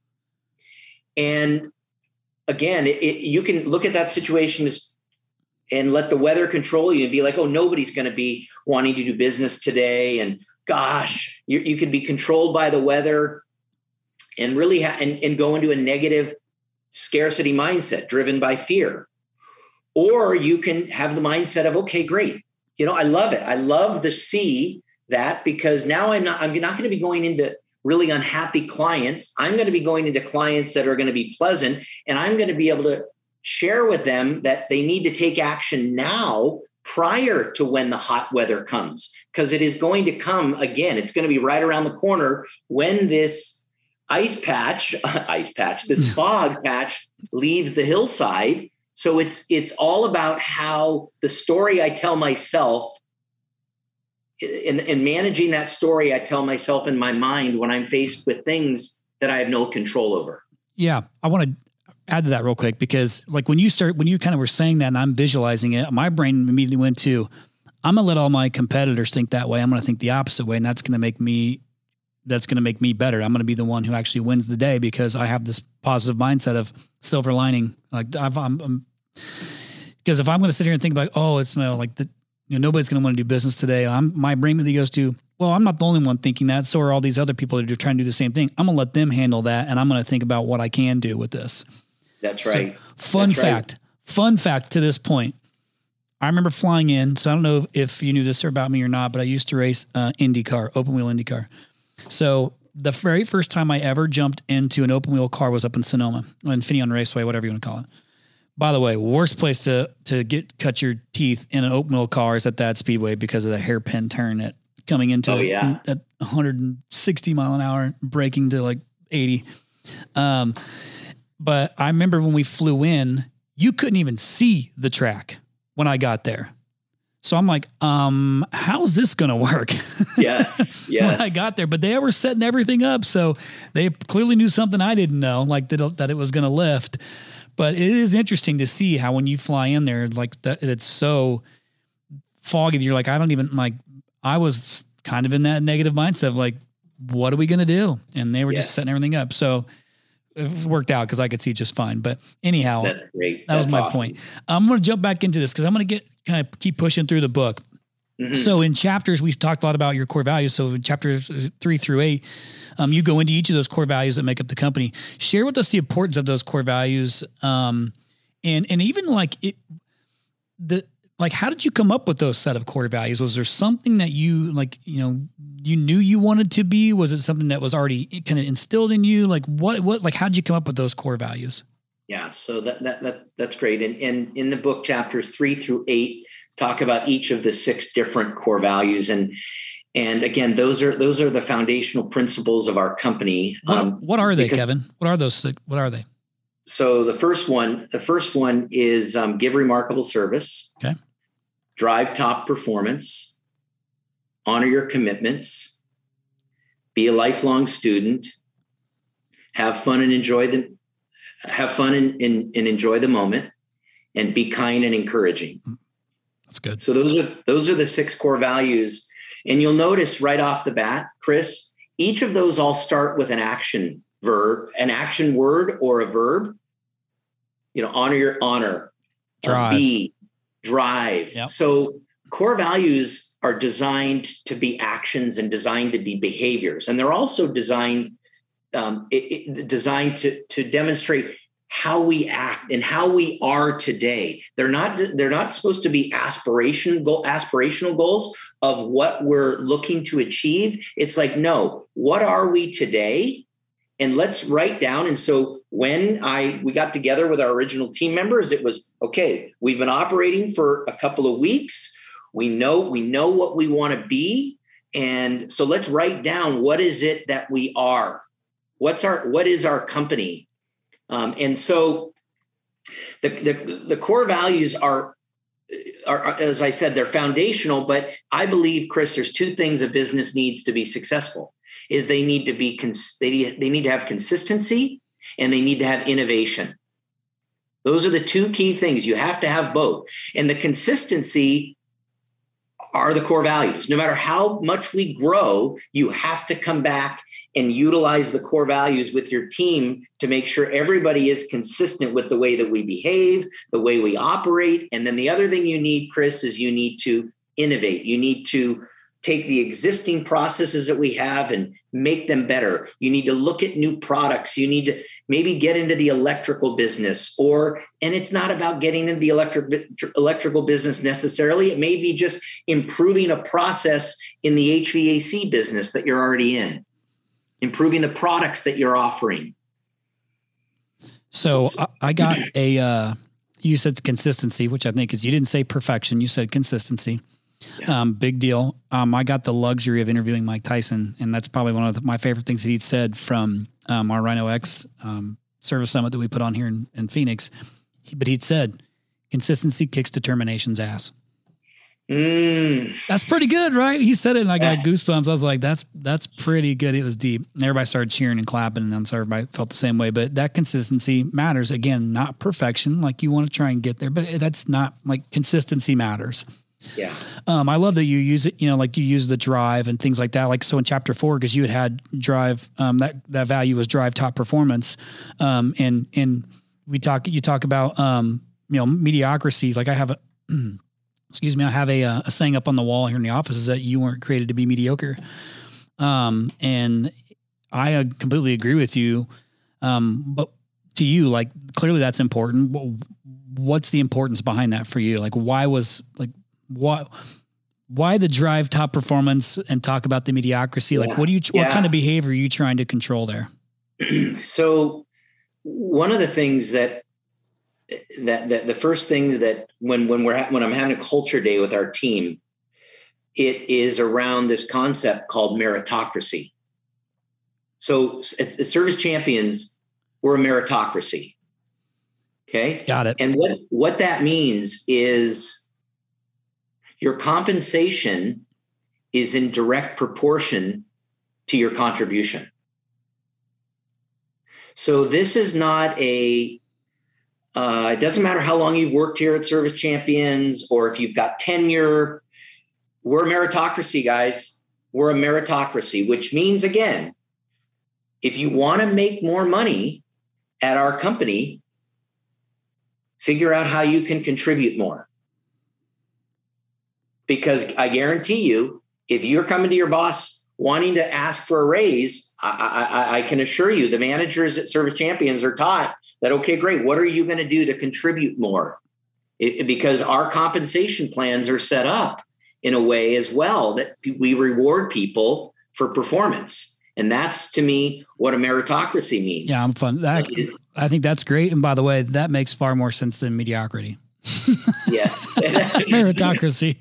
Speaker 3: And again, you can look at that situation and let the weather control you and be like, oh, nobody's going to be wanting to do business today. And gosh, you can be controlled by the weather and really and go into a negative scarcity mindset driven by fear. Or you can have the mindset of, okay, great. I love it. I love to see that, because now I'm not going to be going into really unhappy clients. I'm going to be going into clients that are going to be pleasant, and I'm going to be able to share with them that they need to take action now prior to when the hot weather comes, because it is going to come again. It's going to be right around the corner when this this fog patch leaves the hillside. So it's all about how the story I tell myself and managing that story I tell myself in my mind when I'm faced with things that I have no control over. Yeah.
Speaker 2: I want to add to that real quick, because like when you kind of were saying that and I'm visualizing it, my brain immediately went to, I'm going to let all my competitors think that way. I'm going to think the opposite way. And that's going to make me better. I'm going to be the one who actually wins the day because I have this positive mindset of silver lining. Like because if I'm going to sit here and think about, oh, it's like the, nobody's going to want to do business today. My brain immediately goes to, well, I'm not the only one thinking that. So are all these other people that are trying to do the same thing. I'm going to let them handle that. And I'm going to think about what I can do with this.
Speaker 3: That's right.
Speaker 2: So, fun fact to this point. I remember flying in. So I don't know if you knew this about me or not, but I used to race IndyCar, open wheel IndyCar. So the very first time I ever jumped into an open wheel car was up in Sonoma, Infineon Raceway, whatever you want to call it. By the way, worst place to cut your teeth in an open wheel car is at that speedway because of the hairpin turn coming into at 160 mile an hour, braking to like 80. But I remember when we flew in, you couldn't even see the track when I got there. So I'm like, how's this going to work?
Speaker 3: Yes.
Speaker 2: When I got there, but they were setting everything up. So they clearly knew something I didn't know, like that it was going to lift. But it is interesting to see how when you fly in there, like that, it's so foggy. You're like, I was kind of in that negative mindset of like, what are we going to do? And they were just setting everything up. So it worked out because I could see just fine. But anyhow,
Speaker 3: that's great.
Speaker 2: That was my point. I'm going to jump back into this because I'm going to kind of keep pushing through the book. Mm-hmm. So in chapters, we talked a lot about your core values. So in chapters 3 through 8, you go into each of those core values that make up the company. Share with us the importance of those core values. And even like how did you come up with those set of core values? Was there something that you you knew you wanted to be? Was it something that was already kind of instilled in you? Like like, how'd you come up with those core values?
Speaker 3: Yeah. So that's great. And in the book, chapters 3 through 8 talk about each of the 6 different core values. And again, those are the foundational principles of our company.
Speaker 2: What are they, Kevin? What are those? What are they?
Speaker 3: So the first one is give remarkable service.
Speaker 2: Okay.
Speaker 3: Drive top performance, honor your commitments, be a lifelong student, have fun and enjoy and enjoy the moment, and be kind and encouraging.
Speaker 2: That's good. So
Speaker 3: those are the 6 core values. And you'll notice right off the bat, Chris, each of those all start with an action word or a verb. Honor,
Speaker 2: drive.
Speaker 3: Be, drive.
Speaker 2: Yep.
Speaker 3: So core values are designed to be actions and designed to be behaviors. And they're also designed to demonstrate how we act and how we are today. They're not supposed to be aspirational goals of what we're looking to achieve. It's like, no, what are we today? And let's write down. And so when we got together with our original team members, it was, okay, we've been operating for a couple of weeks. We know what we want to be. And so let's write down, what is it that we are? What is our company? And so the core values are, as I said, they're foundational, but I believe, Chris, there's 2 things a business needs to be successful. Is they need to have consistency, and they need to have innovation. Those are the 2 key things. You have to have both. And the consistency are the core values. No matter how much we grow, you have to come back and utilize the core values with your team to make sure everybody is consistent with the way that we behave, the way we operate. And then the other thing you need, Chris, is you need to innovate. You need to take the existing processes that we have and make them better. You need to look at new products. You need to maybe get into the electrical business, and it's not about getting into the electrical business necessarily. It may be just improving a process in the HVAC business that you're already in, improving the products that you're offering.
Speaker 2: So I got you said consistency, which I think is, you didn't say perfection. You said consistency. Yeah. Big deal. I got the luxury of interviewing Mike Tyson, and that's probably one of my favorite things that he'd said from our Rhino X service summit that we put on here in Phoenix. But he'd said, consistency kicks determination's ass. That's pretty good, right? He said it, and I got goosebumps. I was like, that's pretty good. It was deep. And everybody started cheering and clapping, and I'm sorry everybody felt the same way. But that consistency matters. Again, not perfection. Like, you want to try and get there, but that's not, like, consistency matters.
Speaker 3: Yeah.
Speaker 2: I love that you use it, like you use the drive and things like that. Like, so in chapter 4, because you had drive, that value was drive top performance. And you talk about, mediocrity. Like, I have I have a saying up on the wall here in the office, is that you weren't created to be mediocre. And I completely agree with you. But to you, like, clearly that's important. What's the importance behind that for you? Like, why the drive top performance, and talk about the mediocrity? Like, what kind of behavior are you trying to control there?
Speaker 3: So one of the things that the first thing that when I'm having a culture day with our team, it is around this concept called meritocracy. So at Service Champions, we're a meritocracy. Okay.
Speaker 2: Got it.
Speaker 3: And what that means is, your compensation is in direct proportion to your contribution. So this is not it doesn't matter how long you've worked here at Service Champions, or if you've got tenure. We're a meritocracy, guys. We're a meritocracy, which means, again, if you want to make more money, at our company, figure out how you can contribute more. Because I guarantee you, if you're coming to your boss wanting to ask for a raise, I can assure you the managers at Service Champions are taught that, okay, great. What are you going to do to contribute more? Because our compensation plans are set up in a way as well that we reward people for performance. And that's, to me, what a meritocracy means.
Speaker 2: Yeah, I'm fun. I think that's great. And by the way, that makes far more sense than mediocrity.
Speaker 3: Yeah.
Speaker 2: Meritocracy.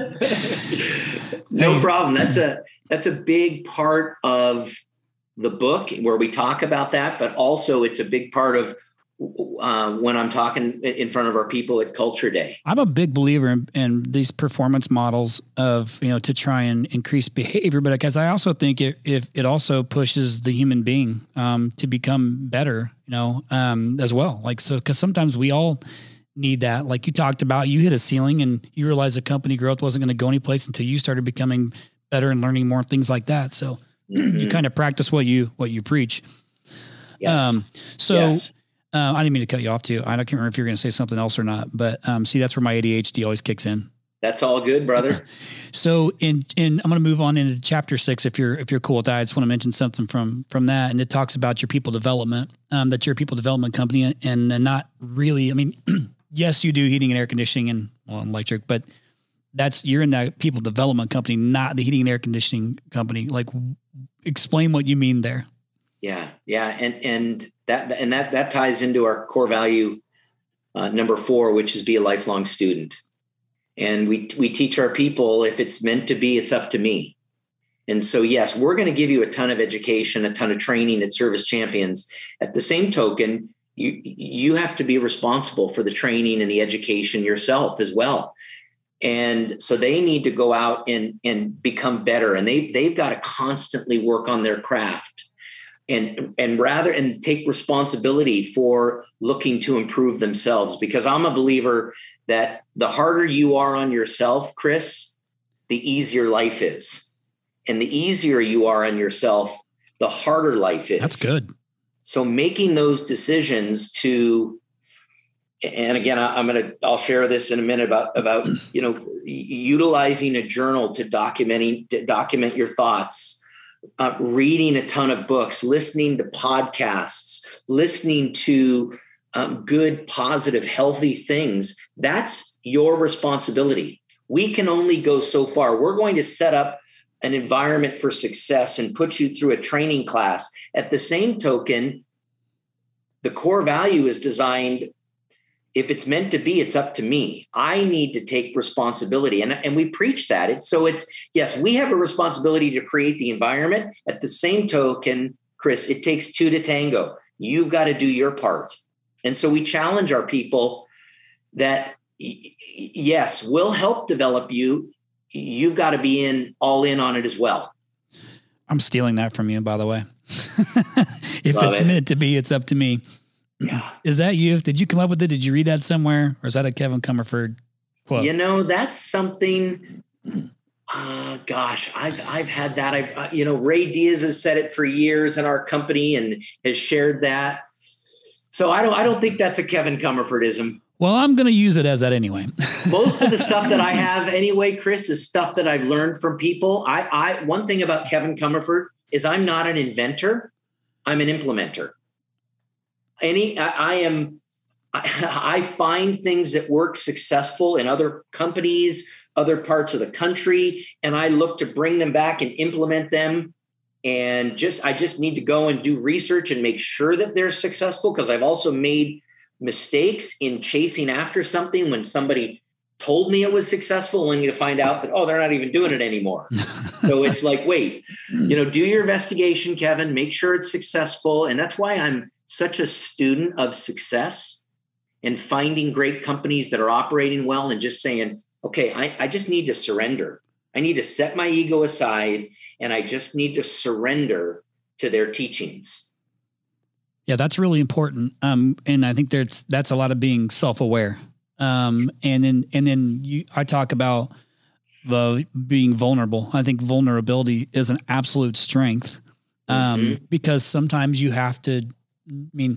Speaker 3: No problem. That's a big part of the book where we talk about that, but also it's a big part of when I'm talking in front of our people at Culture Day. I'm a
Speaker 2: big believer in these performance models of, to try and increase behavior, but because I also think it also pushes the human being to become better, as well. Like, so, because sometimes we all need that. Like you talked about, you hit a ceiling and you realized the company growth wasn't going to go anyplace until you started becoming better and learning more things like that. So you kind of practice what you preach.
Speaker 3: Yes.
Speaker 2: Yes. I didn't mean to cut you off too. I can't remember if you're going to say something else or not, but see, that's where my ADHD always kicks in.
Speaker 3: That's all good, brother.
Speaker 2: So I'm going to move on into chapter 6. If you're cool with that, I just want to mention something from that. And it talks about your people development, that you're a people development company and not really, I mean, yes, you do heating and air conditioning and electric, but you're in that people development company, not the heating and air conditioning company. Like, explain what you mean there.
Speaker 3: Yeah. Yeah. And that ties into our core value, number 4, which is be a lifelong student. And we teach our people, if it's meant to be, it's up to me. And so, yes, we're going to give you a ton of education, a ton of training at Service Champions. At the same token, you have to be responsible for the training and the education yourself as well. And so they need to go out and become better. And they've got to constantly work on their craft and take responsibility for looking to improve themselves. Because I'm a believer that the harder you are on yourself, Chris, the easier life is. And the easier you are on yourself, the harder life is.
Speaker 2: That's good.
Speaker 3: So making those decisions and again, I'll share this in a minute about utilizing a journal to document your thoughts, reading a ton of books, listening to podcasts, listening to good, positive, healthy things. That's your responsibility. We can only go so far. We're going to set up an environment for success and put you through a training class. At the same token, the core value is designed, if it's meant to be, it's up to me. I need to take responsibility. And we preach that. Yes, we have a responsibility to create the environment. At the same token, Chris, it takes 2 to tango. You've got to do your part. And so we challenge our people that, yes, we'll help develop you. You've got to be all in on it as well.
Speaker 2: I'm stealing that from you, by the way. If it's meant to be, it's up to me.
Speaker 3: Yeah.
Speaker 2: Is that you? Did you come up with it? Did you read that somewhere? Or is that a Kevin Comerford quote?
Speaker 3: That's something, gosh, I've had that. Ray Diaz has said it for years in our company and has shared that. So I don't think that's a Kevin Comerfordism.
Speaker 2: Well, I'm going to use it as that anyway.
Speaker 3: Most of the stuff that I have anyway, Chris, is stuff that I've learned from people. One thing about Kevin Comerford is I'm not an inventor. I'm an implementer. I find things that work successful in other companies, other parts of the country, and I look to bring them back and implement them. And I just need to go and do research and make sure that they're successful, because I've also made mistakes in chasing after something when somebody told me it was successful, only to find out that, they're not even doing it anymore. So it's like, wait, do your investigation, Kevin, make sure it's successful. And that's why I'm such a student of success and finding great companies that are operating well and just saying, okay, I just need to surrender. I need to set my ego aside and I just need to surrender to their teachings.
Speaker 2: Yeah, that's really important. And I think that's a lot of being self-aware. And then I talk about being vulnerable. I think vulnerability is an absolute strength. Because sometimes you have to,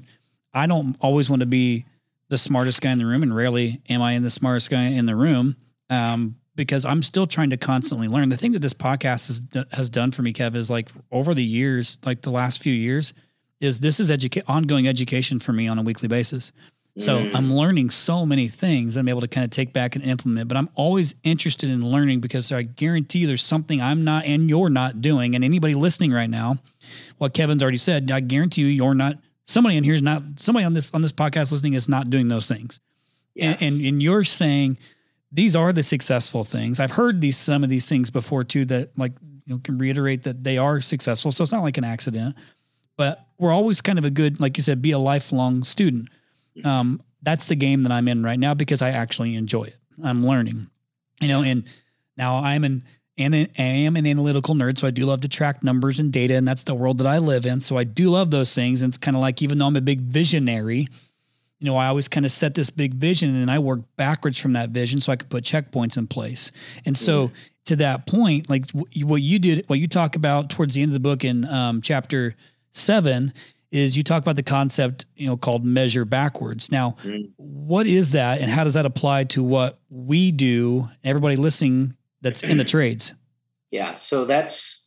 Speaker 2: I don't always want to be the smartest guy in the room, and rarely am I the smartest guy in the room. Because I'm still trying to constantly learn. The thing that this podcast has done for me, Kev, is like over the years, like the last few years, is this is ongoing education for me on a weekly basis. So I'm learning so many things I'm able to kind of take back and implement, but I'm always interested in learning because I guarantee there's something I'm not and you're not doing. And anybody listening right now, what Kevin's already said, I guarantee you're not, somebody in here is not, somebody on this podcast listening is not doing those things. Yes. And you're saying these are the successful things. I've heard some of these things before too, that like, can reiterate that they are successful. So it's not like an accident, but we're always kind of a good, like you said, be a lifelong student. That's the game that I'm in right now because I actually enjoy it. I'm learning, and now I am an analytical nerd. So I do love to track numbers and data, and that's the world that I live in. So I do love those things. And it's kind of like, even though I'm a big visionary, I always kind of set this big vision and I work backwards from that vision so I could put checkpoints in place. And so to that point, like what you talk about towards the end of the book in chapter 7 is you talk about the concept, called measure backwards. Now, what is that and how does that apply to what we do, everybody listening that's in the trades?
Speaker 3: Yeah. So that's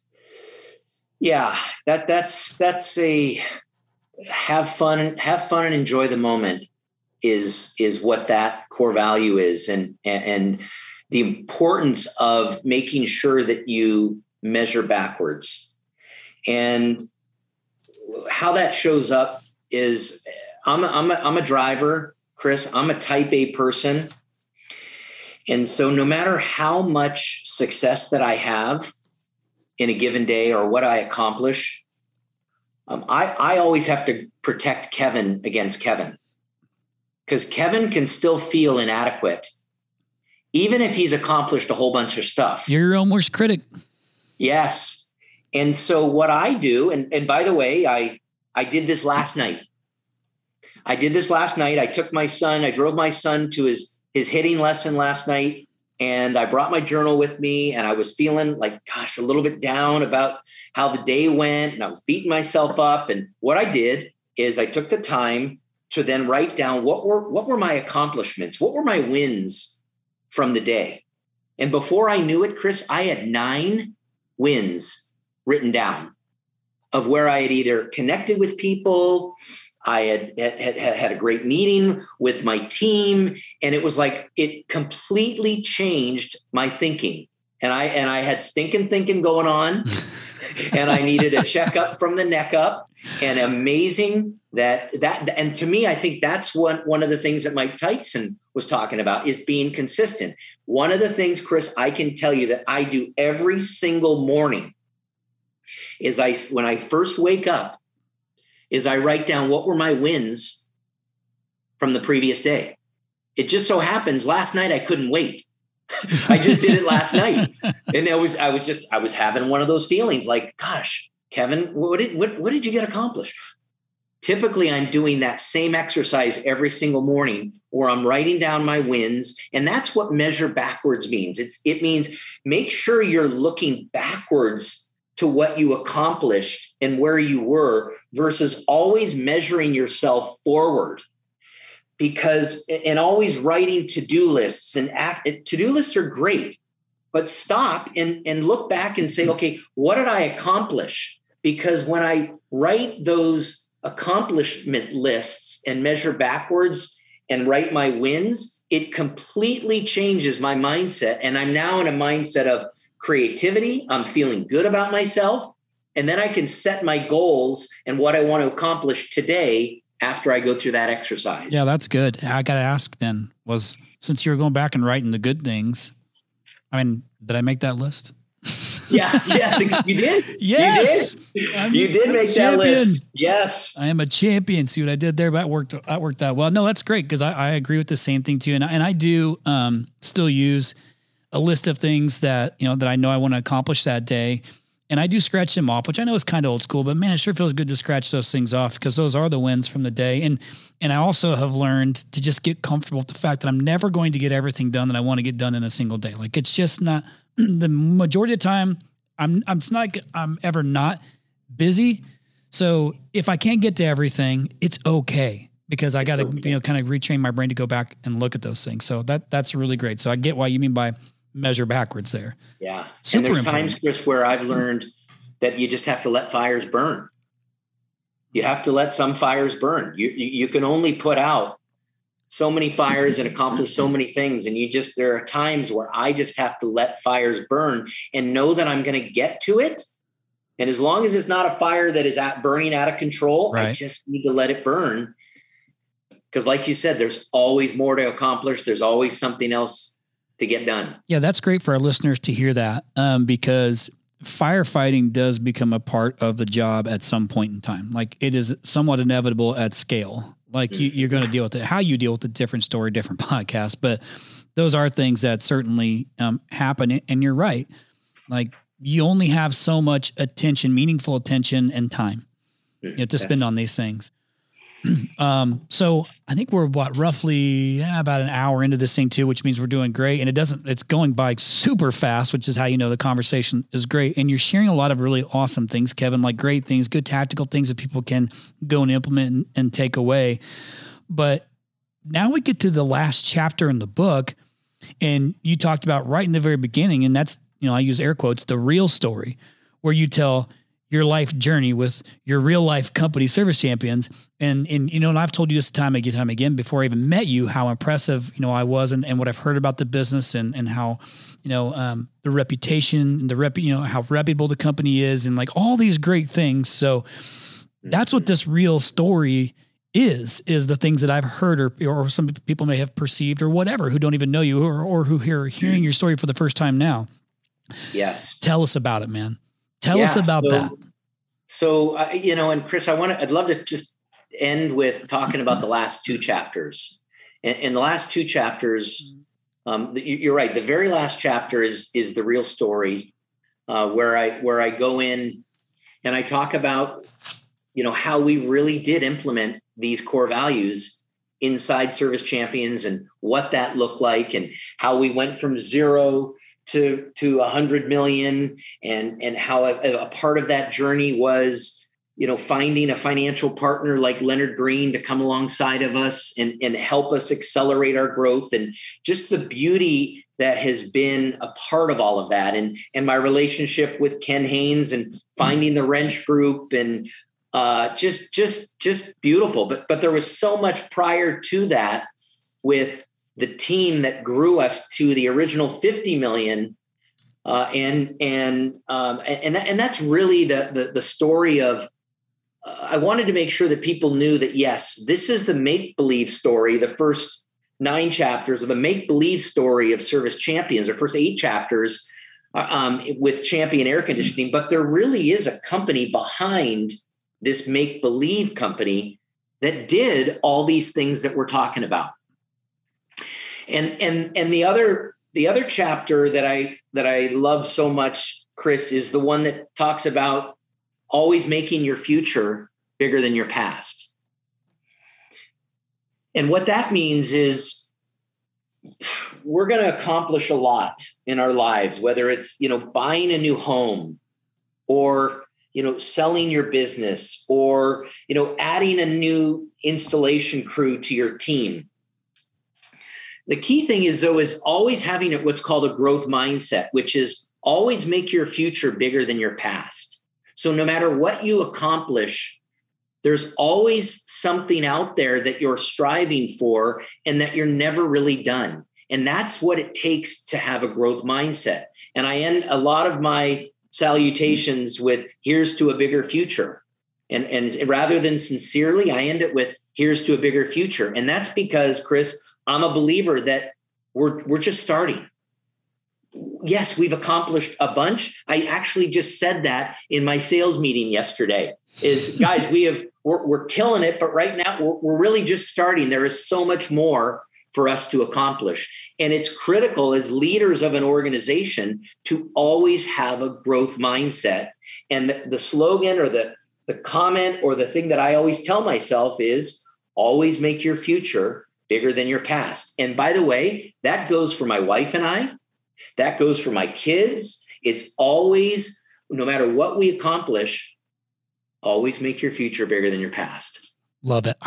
Speaker 3: a have fun and enjoy the moment is what that core value is. And the importance of making sure that you measure backwards. And how that shows up is I'm a driver, Chris. I'm a type A person. And so no matter how much success that I have in a given day or what I accomplish, I always have to protect Kevin against Kevin, because Kevin can still feel inadequate, even if he's accomplished a whole bunch of stuff.
Speaker 2: You're your own worst critic.
Speaker 3: Yes. And so what I do, and by the way, I did this last night. I took my son, I drove my son to his hitting lesson last night, and I brought my journal with me, and I was feeling like, a little bit down about how the day went, and I was beating myself up. And what I did is I took the time to then write down what were my accomplishments, what were my wins from the day. And before I knew it, Chris, I had 9 wins written down of where I had either connected with people, I had a great meeting with my team, and it was like it completely changed my thinking. And I had stinking thinking going on, and I needed a checkup from the neck up. And amazing that and to me, I think that's one of the things that Mike Tyson was talking about is being consistent. One of the things, Chris, I can tell you that I do every single morning is when I first wake up, is I write down what were my wins from the previous day. It just so happens last night I couldn't wait. I just did it last night. And I was having one of those feelings like, gosh, Kevin, what did you get accomplished? Typically, I'm doing that same exercise every single morning where I'm writing down my wins. And that's what measure backwards means. It means make sure you're looking backwards to what you accomplished and where you were versus always measuring yourself forward. And always writing to-do lists to-do lists are great, but stop and look back and say, okay, what did I accomplish? Because when I write those accomplishment lists and measure backwards and write my wins, it completely changes my mindset. And I'm now in a mindset of creativity. I'm feeling good about myself. And then I can set my goals and what I want to accomplish today after I go through that exercise.
Speaker 2: Yeah, that's good. I got to ask then, since you're going back and writing the good things, did I make that list?
Speaker 3: Yeah. Yes, you did.
Speaker 2: Yes.
Speaker 3: You did make that list. Yes.
Speaker 2: I am a champion. See what I did there? That worked out well. No, that's great because I agree with the same thing too. And I do still use a list of things that, that I know I want to accomplish that day. And I do scratch them off, which I know is kind of old school, but man, it sure feels good to scratch those things off because those are the wins from the day. And I also have learned to just get comfortable with the fact that I'm never going to get everything done that I want to get done in a single day. Like it's just not the majority of the time. It's not like I'm ever not busy. So if I can't get to everything, it's okay. because I got to, kind of retrain my brain to go back and look at those things. So that's really great. So I get why you mean by measure backwards there.
Speaker 3: Yeah.
Speaker 2: Super
Speaker 3: and there's
Speaker 2: important.
Speaker 3: times, Chris, where I've learned that you just have to let fires burn. You have to let some fires burn. You can only put out so many fires and accomplish so many things. And there are times where I just have to let fires burn and know that I'm going to get to it. And as long as it's not a fire that is burning out of control, right. I just need to let it burn. Because like you said, there's always more to accomplish. There's always something else to get done.
Speaker 2: Yeah, that's great for our listeners to hear that, because firefighting does become a part of the job at some point in time. Like it is somewhat inevitable at scale. Like you're going to deal with it. How you deal with it, different story, different podcast. But those are things that certainly happen. And you're right. Like you only have so much attention, meaningful attention and time to spend on these things. So I think we're roughly about an hour into this thing too, which means we're doing great. And it's going by super fast, which is how the conversation is great. And you're sharing a lot of really awesome things, Kevin, like great things, good tactical things that people can go and implement and take away. But now we get to the last chapter in the book, and you talked about right in the very beginning, and that's, I use air quotes, the real story, where you tell your life journey with your real life company, Service Champions. And I've told you this time again, before I even met you, how impressive, I was and what I've heard about the business and how, the reputation, how reputable the company is and like all these great things. So that's what this real story is the things that I've heard or some people may have perceived or whatever, who don't even know you or who are hearing your story for the first time now.
Speaker 3: Yes.
Speaker 2: Tell us about it, man. Tell us about that.
Speaker 3: So, and Chris, I'd love to just end with talking about the last two chapters. And the last two chapters, you're right. The very last chapter is the real story, where I go in and I talk about, how we really did implement these core values inside Service Champions and what that looked like and how we went from 0 to 100 million and how a part of that journey was, finding a financial partner like Leonard Green to come alongside of us and help us accelerate our growth, and just the beauty that has been a part of all of that. And my relationship with Ken Haynes and finding the wrench group and just beautiful. But there was so much prior to that with the team that grew us to the original 50 million. And that's really the story of, I wanted to make sure that people knew that, yes, this is the make-believe story. The first 9 chapters of the make-believe story of Service Champions, or first 8 chapters with Champion Air Conditioning. But there really is a company behind this make-believe company that did all these things that we're talking about. And the other chapter that I love so much, Chris, is the one that talks about always making your future bigger than your past. And what that means is we're going to accomplish a lot in our lives, whether it's, buying a new home or, selling your business or, adding a new installation crew to your team. The key thing is, though, is always having what's called a growth mindset, which is always make your future bigger than your past. So no matter what you accomplish, there's always something out there that you're striving for and that you're never really done. And that's what it takes to have a growth mindset. And I end a lot of my salutations with, here's to a bigger future. And rather than sincerely, I end it with, here's to a bigger future. And that's because, Chris, I'm a believer that we're just starting. Yes, we've accomplished a bunch. I actually just said that in my sales meeting yesterday. Is guys, we're killing it, but right now we're really just starting. There is so much more for us to accomplish, and it's critical as leaders of an organization to always have a growth mindset. And the slogan or the comment or the thing that I always tell myself is always make your future bigger than your past. And by the way, that goes for my wife and I. That goes for my kids. It's always, no matter what we accomplish, always make your future bigger than your past.
Speaker 2: Love it.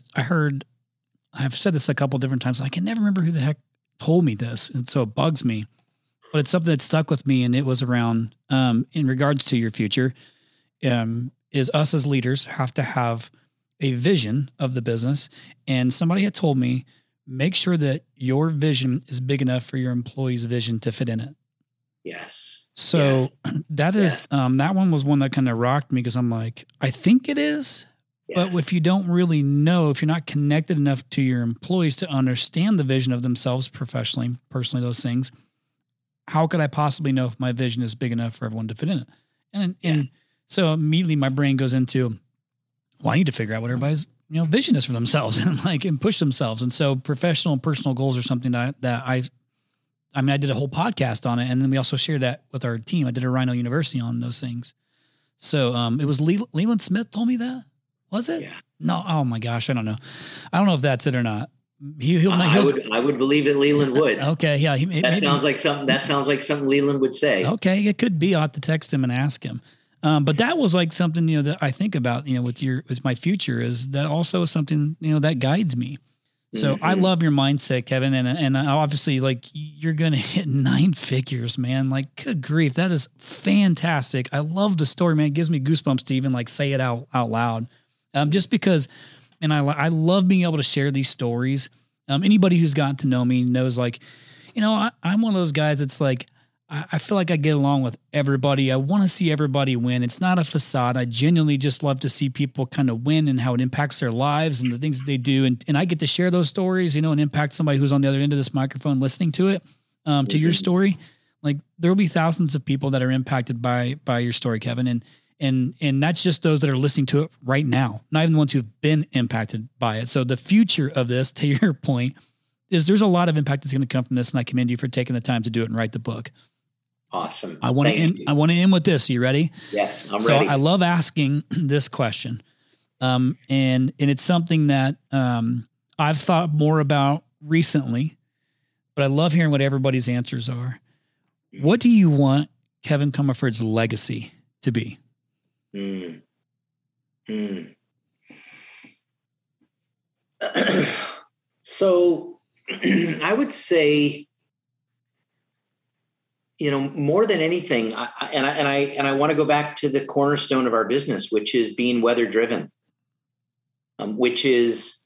Speaker 2: I've said this a couple different times. I can never remember who the heck told me this. And so it bugs me, but it's something that stuck with me. And it was around, in regards to your future, is us as leaders have to have a vision of the business. And somebody had told me, make sure that your vision is big enough for your employees' vision to fit in it.
Speaker 3: Yes.
Speaker 2: So that is, that one was one that kind of rocked me, because I'm like, I think it is. But if you don't really know, if you're not connected enough to your employees to understand the vision of themselves professionally, personally, those things, how could I possibly know if my vision is big enough for everyone to fit in it? And so immediately my brain goes into, well, I need to figure out what everybody's, vision is for themselves and push themselves. And so professional and personal goals are something that I did a whole podcast on it. And then we also shared that with our team. I did a Rhino University on those things. So it was Leland Smith told me that. Was it? Yeah. No. Oh my gosh. I don't know. I don't know if that's it or not.
Speaker 3: I would believe that Leland would.
Speaker 2: Okay. Yeah.
Speaker 3: That sounds like something Leland would say.
Speaker 2: Okay. It could be. I'll have to text him and ask him. But that was like something, that I think about, with my future, is that also is something, that guides me. So I love your mindset, Kevin. And obviously, like, you're going to hit 9 figures, man. Like, good grief. That is fantastic. I love the story, man. It gives me goosebumps to even like say it out loud. Just because, and I love being able to share these stories. Anybody who's gotten to know me knows, like, I'm one of those guys that's like, I feel like I get along with everybody. I want to see everybody win. It's not a facade. I genuinely just love to see people kind of win and how it impacts their lives and the things that they do. And I get to share those stories, and impact somebody who's on the other end of this microphone listening to it, to your story. Like, there'll be thousands of people that are impacted by your story, Kevin. And that's just those that are listening to it right now, not even the ones who've been impacted by it. So the future of this, to your point, is there's a lot of impact that's going to come from this. And I commend you for taking the time to do it and write the book.
Speaker 3: Awesome.
Speaker 2: I want to end with this. Are you ready?
Speaker 3: Yes, I'm ready.
Speaker 2: So I love asking this question. And it's something that I've thought more about recently, but I love hearing what everybody's answers are. What do you want Kevin Comerford's legacy to be?
Speaker 3: So I would say, more than anything, I want to go back to the cornerstone of our business, which is being weather driven, which is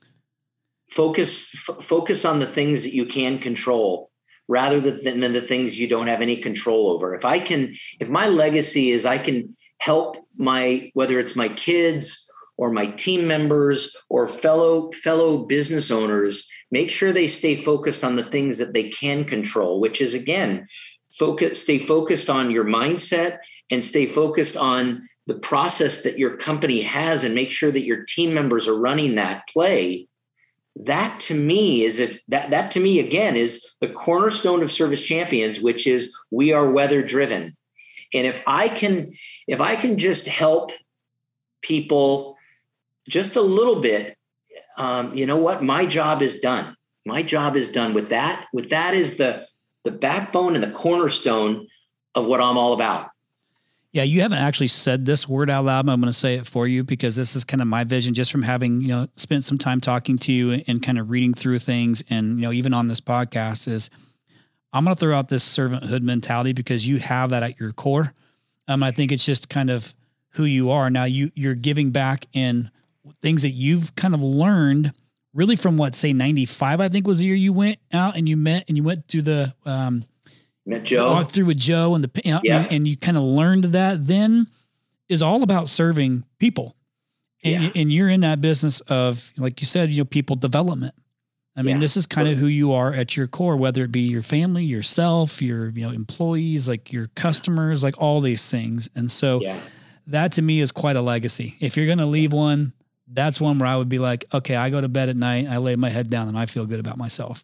Speaker 3: focus on the things that you can control rather than the things you don't have any control over. If my legacy is I can help whether it's my kids or my team members or fellow business owners, make sure they stay focused on the things that they can control, which is, again, stay focused on your mindset and stay focused on the process that your company has, and make sure that your team members are running that play. That to me is that to me, again, is the cornerstone of Service Champions, which is we are weather driven. And if I can just help people just a little bit, my job is done. My job is done. With that is the backbone and the cornerstone of what I'm all about.
Speaker 2: Yeah, you haven't actually said this word out loud, but I'm going to say it for you, because this is kind of my vision just from having, spent some time talking to you and kind of reading through things. And, even on this podcast is I'm going to throw out this servanthood mentality, because you have that at your core. I think it's just kind of who you are. Now you're giving back in things that you've kind of learned really from 95, I think was the year you went out and you went to the,
Speaker 3: met Joe,
Speaker 2: walked through with Joe and and you kind of learned that then is all about serving people. And you're in that business of, like you said, people development. I mean, this is kind of who you are at your core, whether it be your family, yourself, your, employees, like your customers, like all these things. And so that to me is quite a legacy. If you're going to leave one, that's one where I would be like, okay, I go to bed at night, I lay my head down and I feel good about myself.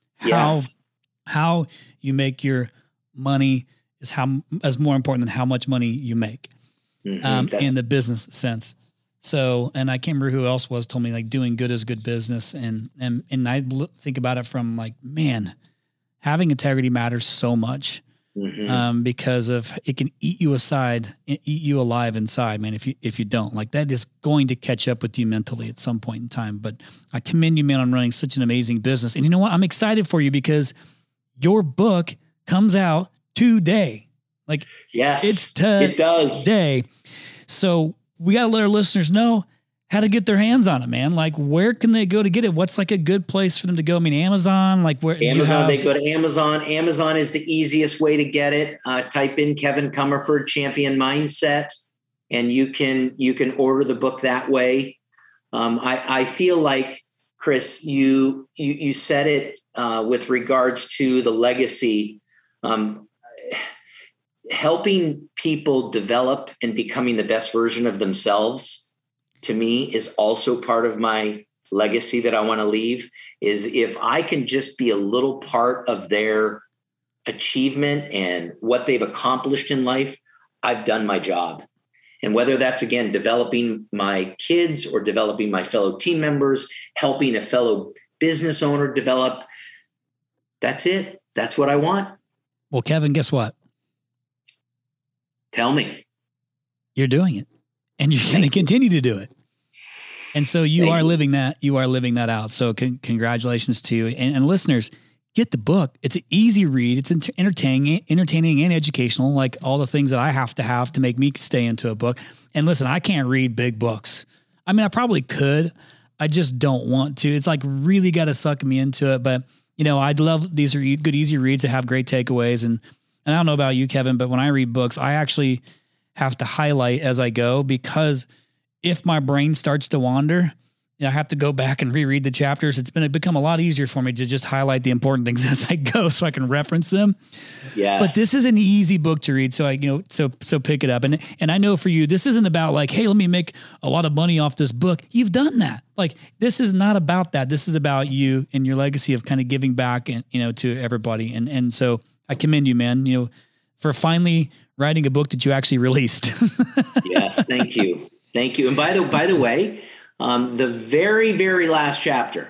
Speaker 2: How you make your money is more important than how much money you make, in the business sense. So, and I can't remember who else told me, like, doing good is good business. And I think about it from like, man, having integrity matters so much. because of it can eat you alive inside, man. If you don't, like, that is going to catch up with you mentally at some point in time. But I commend you, man, on running such an amazing business. And you know what? I'm excited for you because your book comes out today. Like,
Speaker 3: yes,
Speaker 2: it's today. So we got to let our listeners know how to get their hands on it, man. Like, where can they go to get it? What's like a good place for them to go? I mean, Amazon, like where
Speaker 3: Amazon, they go to Amazon. Amazon is the easiest way to get it. Type in Kevin Comerford Champion Mindset, and you can order the book that way. I feel like, Chris, you said it with regards to the legacy, helping people develop and becoming the best version of themselves. To me, is also part of my legacy that I want to leave. Is if I can just be a little part of their achievement and what they've accomplished in life, I've done my job. And whether that's, again, developing my kids or developing my fellow team members, helping a fellow business owner develop, that's it. That's what I want.
Speaker 2: Well, Kevin, guess what?
Speaker 3: Tell me.
Speaker 2: You're doing it. And you're going to continue to do it. And so you are living that out. So congratulations to you. And listeners, get the book. It's an easy read. It's entertaining and educational, like all the things that I have to make me stay into a book. And listen, I can't read big books. I mean, I probably could. I just don't want to. It's like really got to suck me into it. But, you know, I'd love, these are good, easy reads that have great takeaways. And I don't know about you, Kevin, but when I read books, I actually have to highlight as I go, because if my brain starts to wander, I have to go back and reread the chapters. It's become a lot easier for me to just highlight the important things as I go so I can reference them.
Speaker 3: Yes.
Speaker 2: But this is an easy book to read. So so pick it up. And I know for you, this isn't about like, hey, let me make a lot of money off this book. You've done that. Like, this is not about that. This is about you and your legacy of kind of giving back and, to everybody. And so I commend you, man, for finally writing a book that you actually released.
Speaker 3: Yes. Thank you. Thank you. And by the way, the very, very last chapter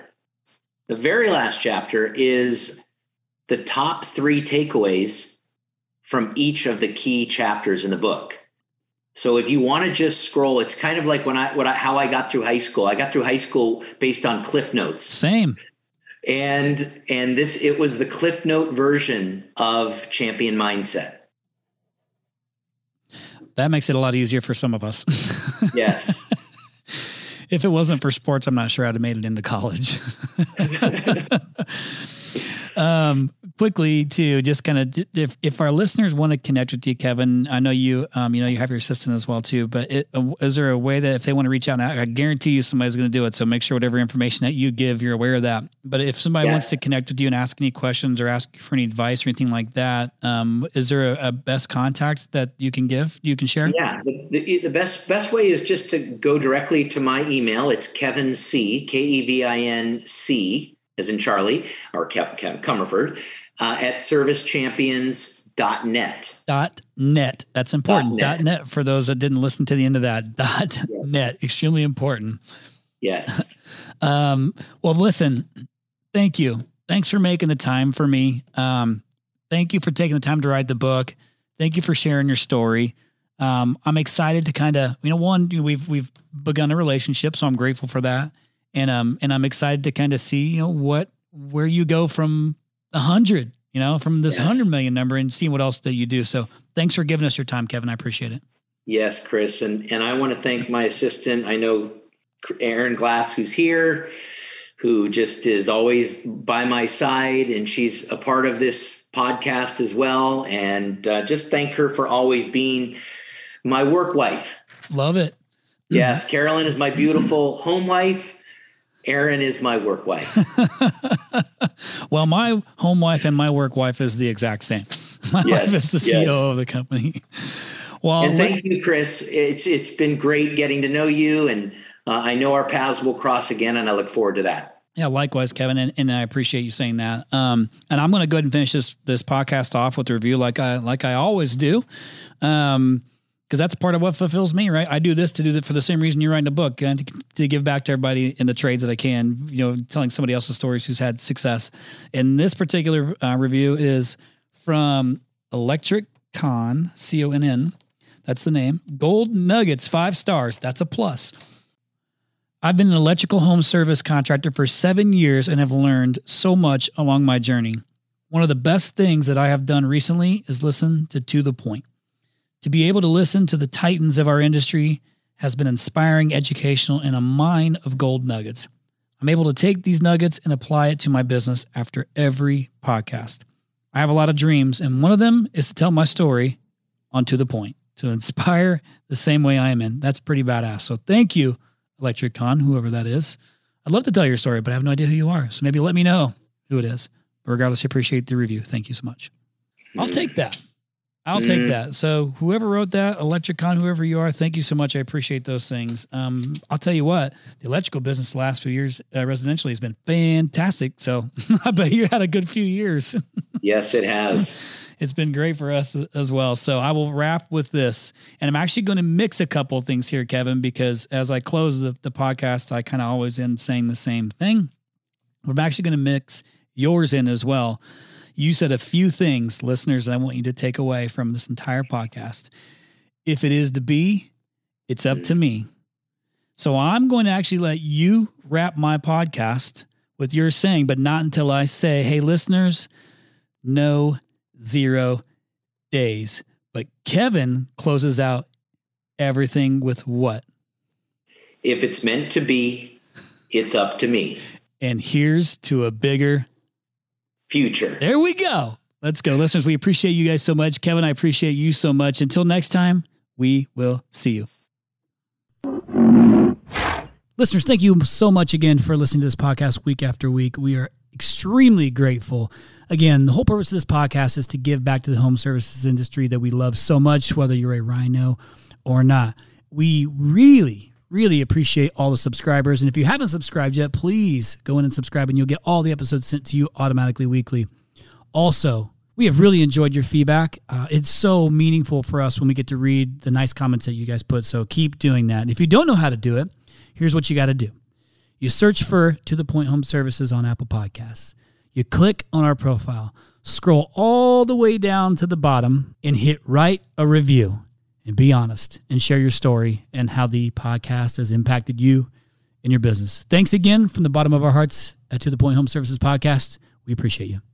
Speaker 3: is the top 3 takeaways from each of the key chapters in the book. So if you want to just scroll, it's kind of like how I got through high school. I got through high school based on Cliff Notes.
Speaker 2: Same.
Speaker 3: And it was the Cliff Note version of Champion Mindset.
Speaker 2: That makes it a lot easier for some of us.
Speaker 3: Yes.
Speaker 2: If it wasn't for sports, I'm not sure I'd have made it into college. Quickly too, just kind of, if our listeners want to connect with you, Kevin, I know you have your assistant as well too, but is there a way that if they want to reach out, and I guarantee you somebody's going to do it. So make sure whatever information that you give, you're aware of that. But if somebody wants to connect with you and ask any questions or ask for any advice or anything like that, is there a best contact that you can share?
Speaker 3: Yeah. The best way is just to go directly to my email. It's Kevin C, KEVINC, as in Charlie, or Kevin Comerford, at servicechampions.net.
Speaker 2: .net. That's important.
Speaker 3: .net.
Speaker 2: .net for those that didn't listen to the end of that. .net. Extremely important.
Speaker 3: Yes.
Speaker 2: Well, listen, thank you. Thanks for making the time for me. Thank you for taking the time to write the book. Thank you for sharing your story. I'm excited to kind of, we've begun a relationship, so I'm grateful for that. And I'm excited to kind of see, where you go from 100, from this 100 million number, and see what else that you do. So thanks for giving us your time, Kevin. I appreciate it.
Speaker 3: Yes, Chris. And I want to thank my assistant. I know Erin Glass, who's here, who just is always by my side, and she's a part of this podcast as well. And just thank her for always being my work wife.
Speaker 2: Love it.
Speaker 3: Yes. Carolyn is my beautiful home wife. Erin is my work wife.
Speaker 2: Well, my home wife and my work wife is the exact same. My wife is the CEO of the company. Well,
Speaker 3: and thank you, Chris. It's been great getting to know you, and I know our paths will cross again, and I look forward to that.
Speaker 2: Yeah, likewise, Kevin, and I appreciate you saying that. And I'm going to go ahead and finish this podcast off with a review, like I always do. Because that's part of what fulfills me, right? I do this to do that for the same reason you're writing a book, and to give back to everybody in the trades that I can, telling somebody else's stories who's had success. And this particular review is from Electric Con, CONN. That's the name. Gold Nuggets, 5 stars. That's a plus. I've been an electrical home service contractor for 7 years and have learned so much along my journey. One of the best things that I have done recently is listen to the Point. To be able to listen to the titans of our industry has been inspiring, educational, and a mine of gold nuggets. I'm able to take these nuggets and apply it to my business after every podcast. I have a lot of dreams, and one of them is to tell my story on To The Point, to inspire the same way I am in. That's pretty badass. So thank you, Electric Con, whoever that is. I'd love to tell your story, but I have no idea who you are. So maybe let me know who it is. But regardless, I appreciate the review. Thank you so much. I'll take that. Take that. So whoever wrote that, Electric Con, whoever you are, thank you so much. I appreciate those things. I'll tell you what, the electrical business the last few years residentially has been fantastic. So I bet you had a good few years.
Speaker 3: Yes, it has.
Speaker 2: It's been great for us as well. So I will wrap with this. And I'm actually going to mix a couple of things here, Kevin, because as I close the podcast, I kind of always end saying the same thing. I'm actually going to mix yours in as well. You said a few things, listeners, that I want you to take away from this entire podcast. If it is to be, it's up to me. So I'm going to actually let you wrap my podcast with your saying, but not until I say, hey, listeners, no 0 days. But Kevin closes out everything with what?
Speaker 3: If it's meant to be, it's up to me.
Speaker 2: And here's to a bigger
Speaker 3: future.
Speaker 2: There we go. Let's go. Listeners, we appreciate you guys so much. Kevin, I appreciate you so much. Until next time, we will see you. Listeners, thank you so much again for listening to this podcast week after week. We are extremely grateful. Again, the whole purpose of this podcast is to give back to the home services industry that we love so much, whether you're a Rhino or not. We really appreciate all the subscribers. And if you haven't subscribed yet, please go in and subscribe and you'll get all the episodes sent to you automatically weekly. Also, we have really enjoyed your feedback. It's so meaningful for us when we get to read the nice comments that you guys put. So keep doing that. And if you don't know how to do it, here's what you got to do. You search for To The Point Home Services on Apple Podcasts. You click on our profile, scroll all the way down to the bottom and hit write a review. And be honest and share your story and how the podcast has impacted you and your business. Thanks again from the bottom of our hearts at To The Point Home Services Podcast. We appreciate you.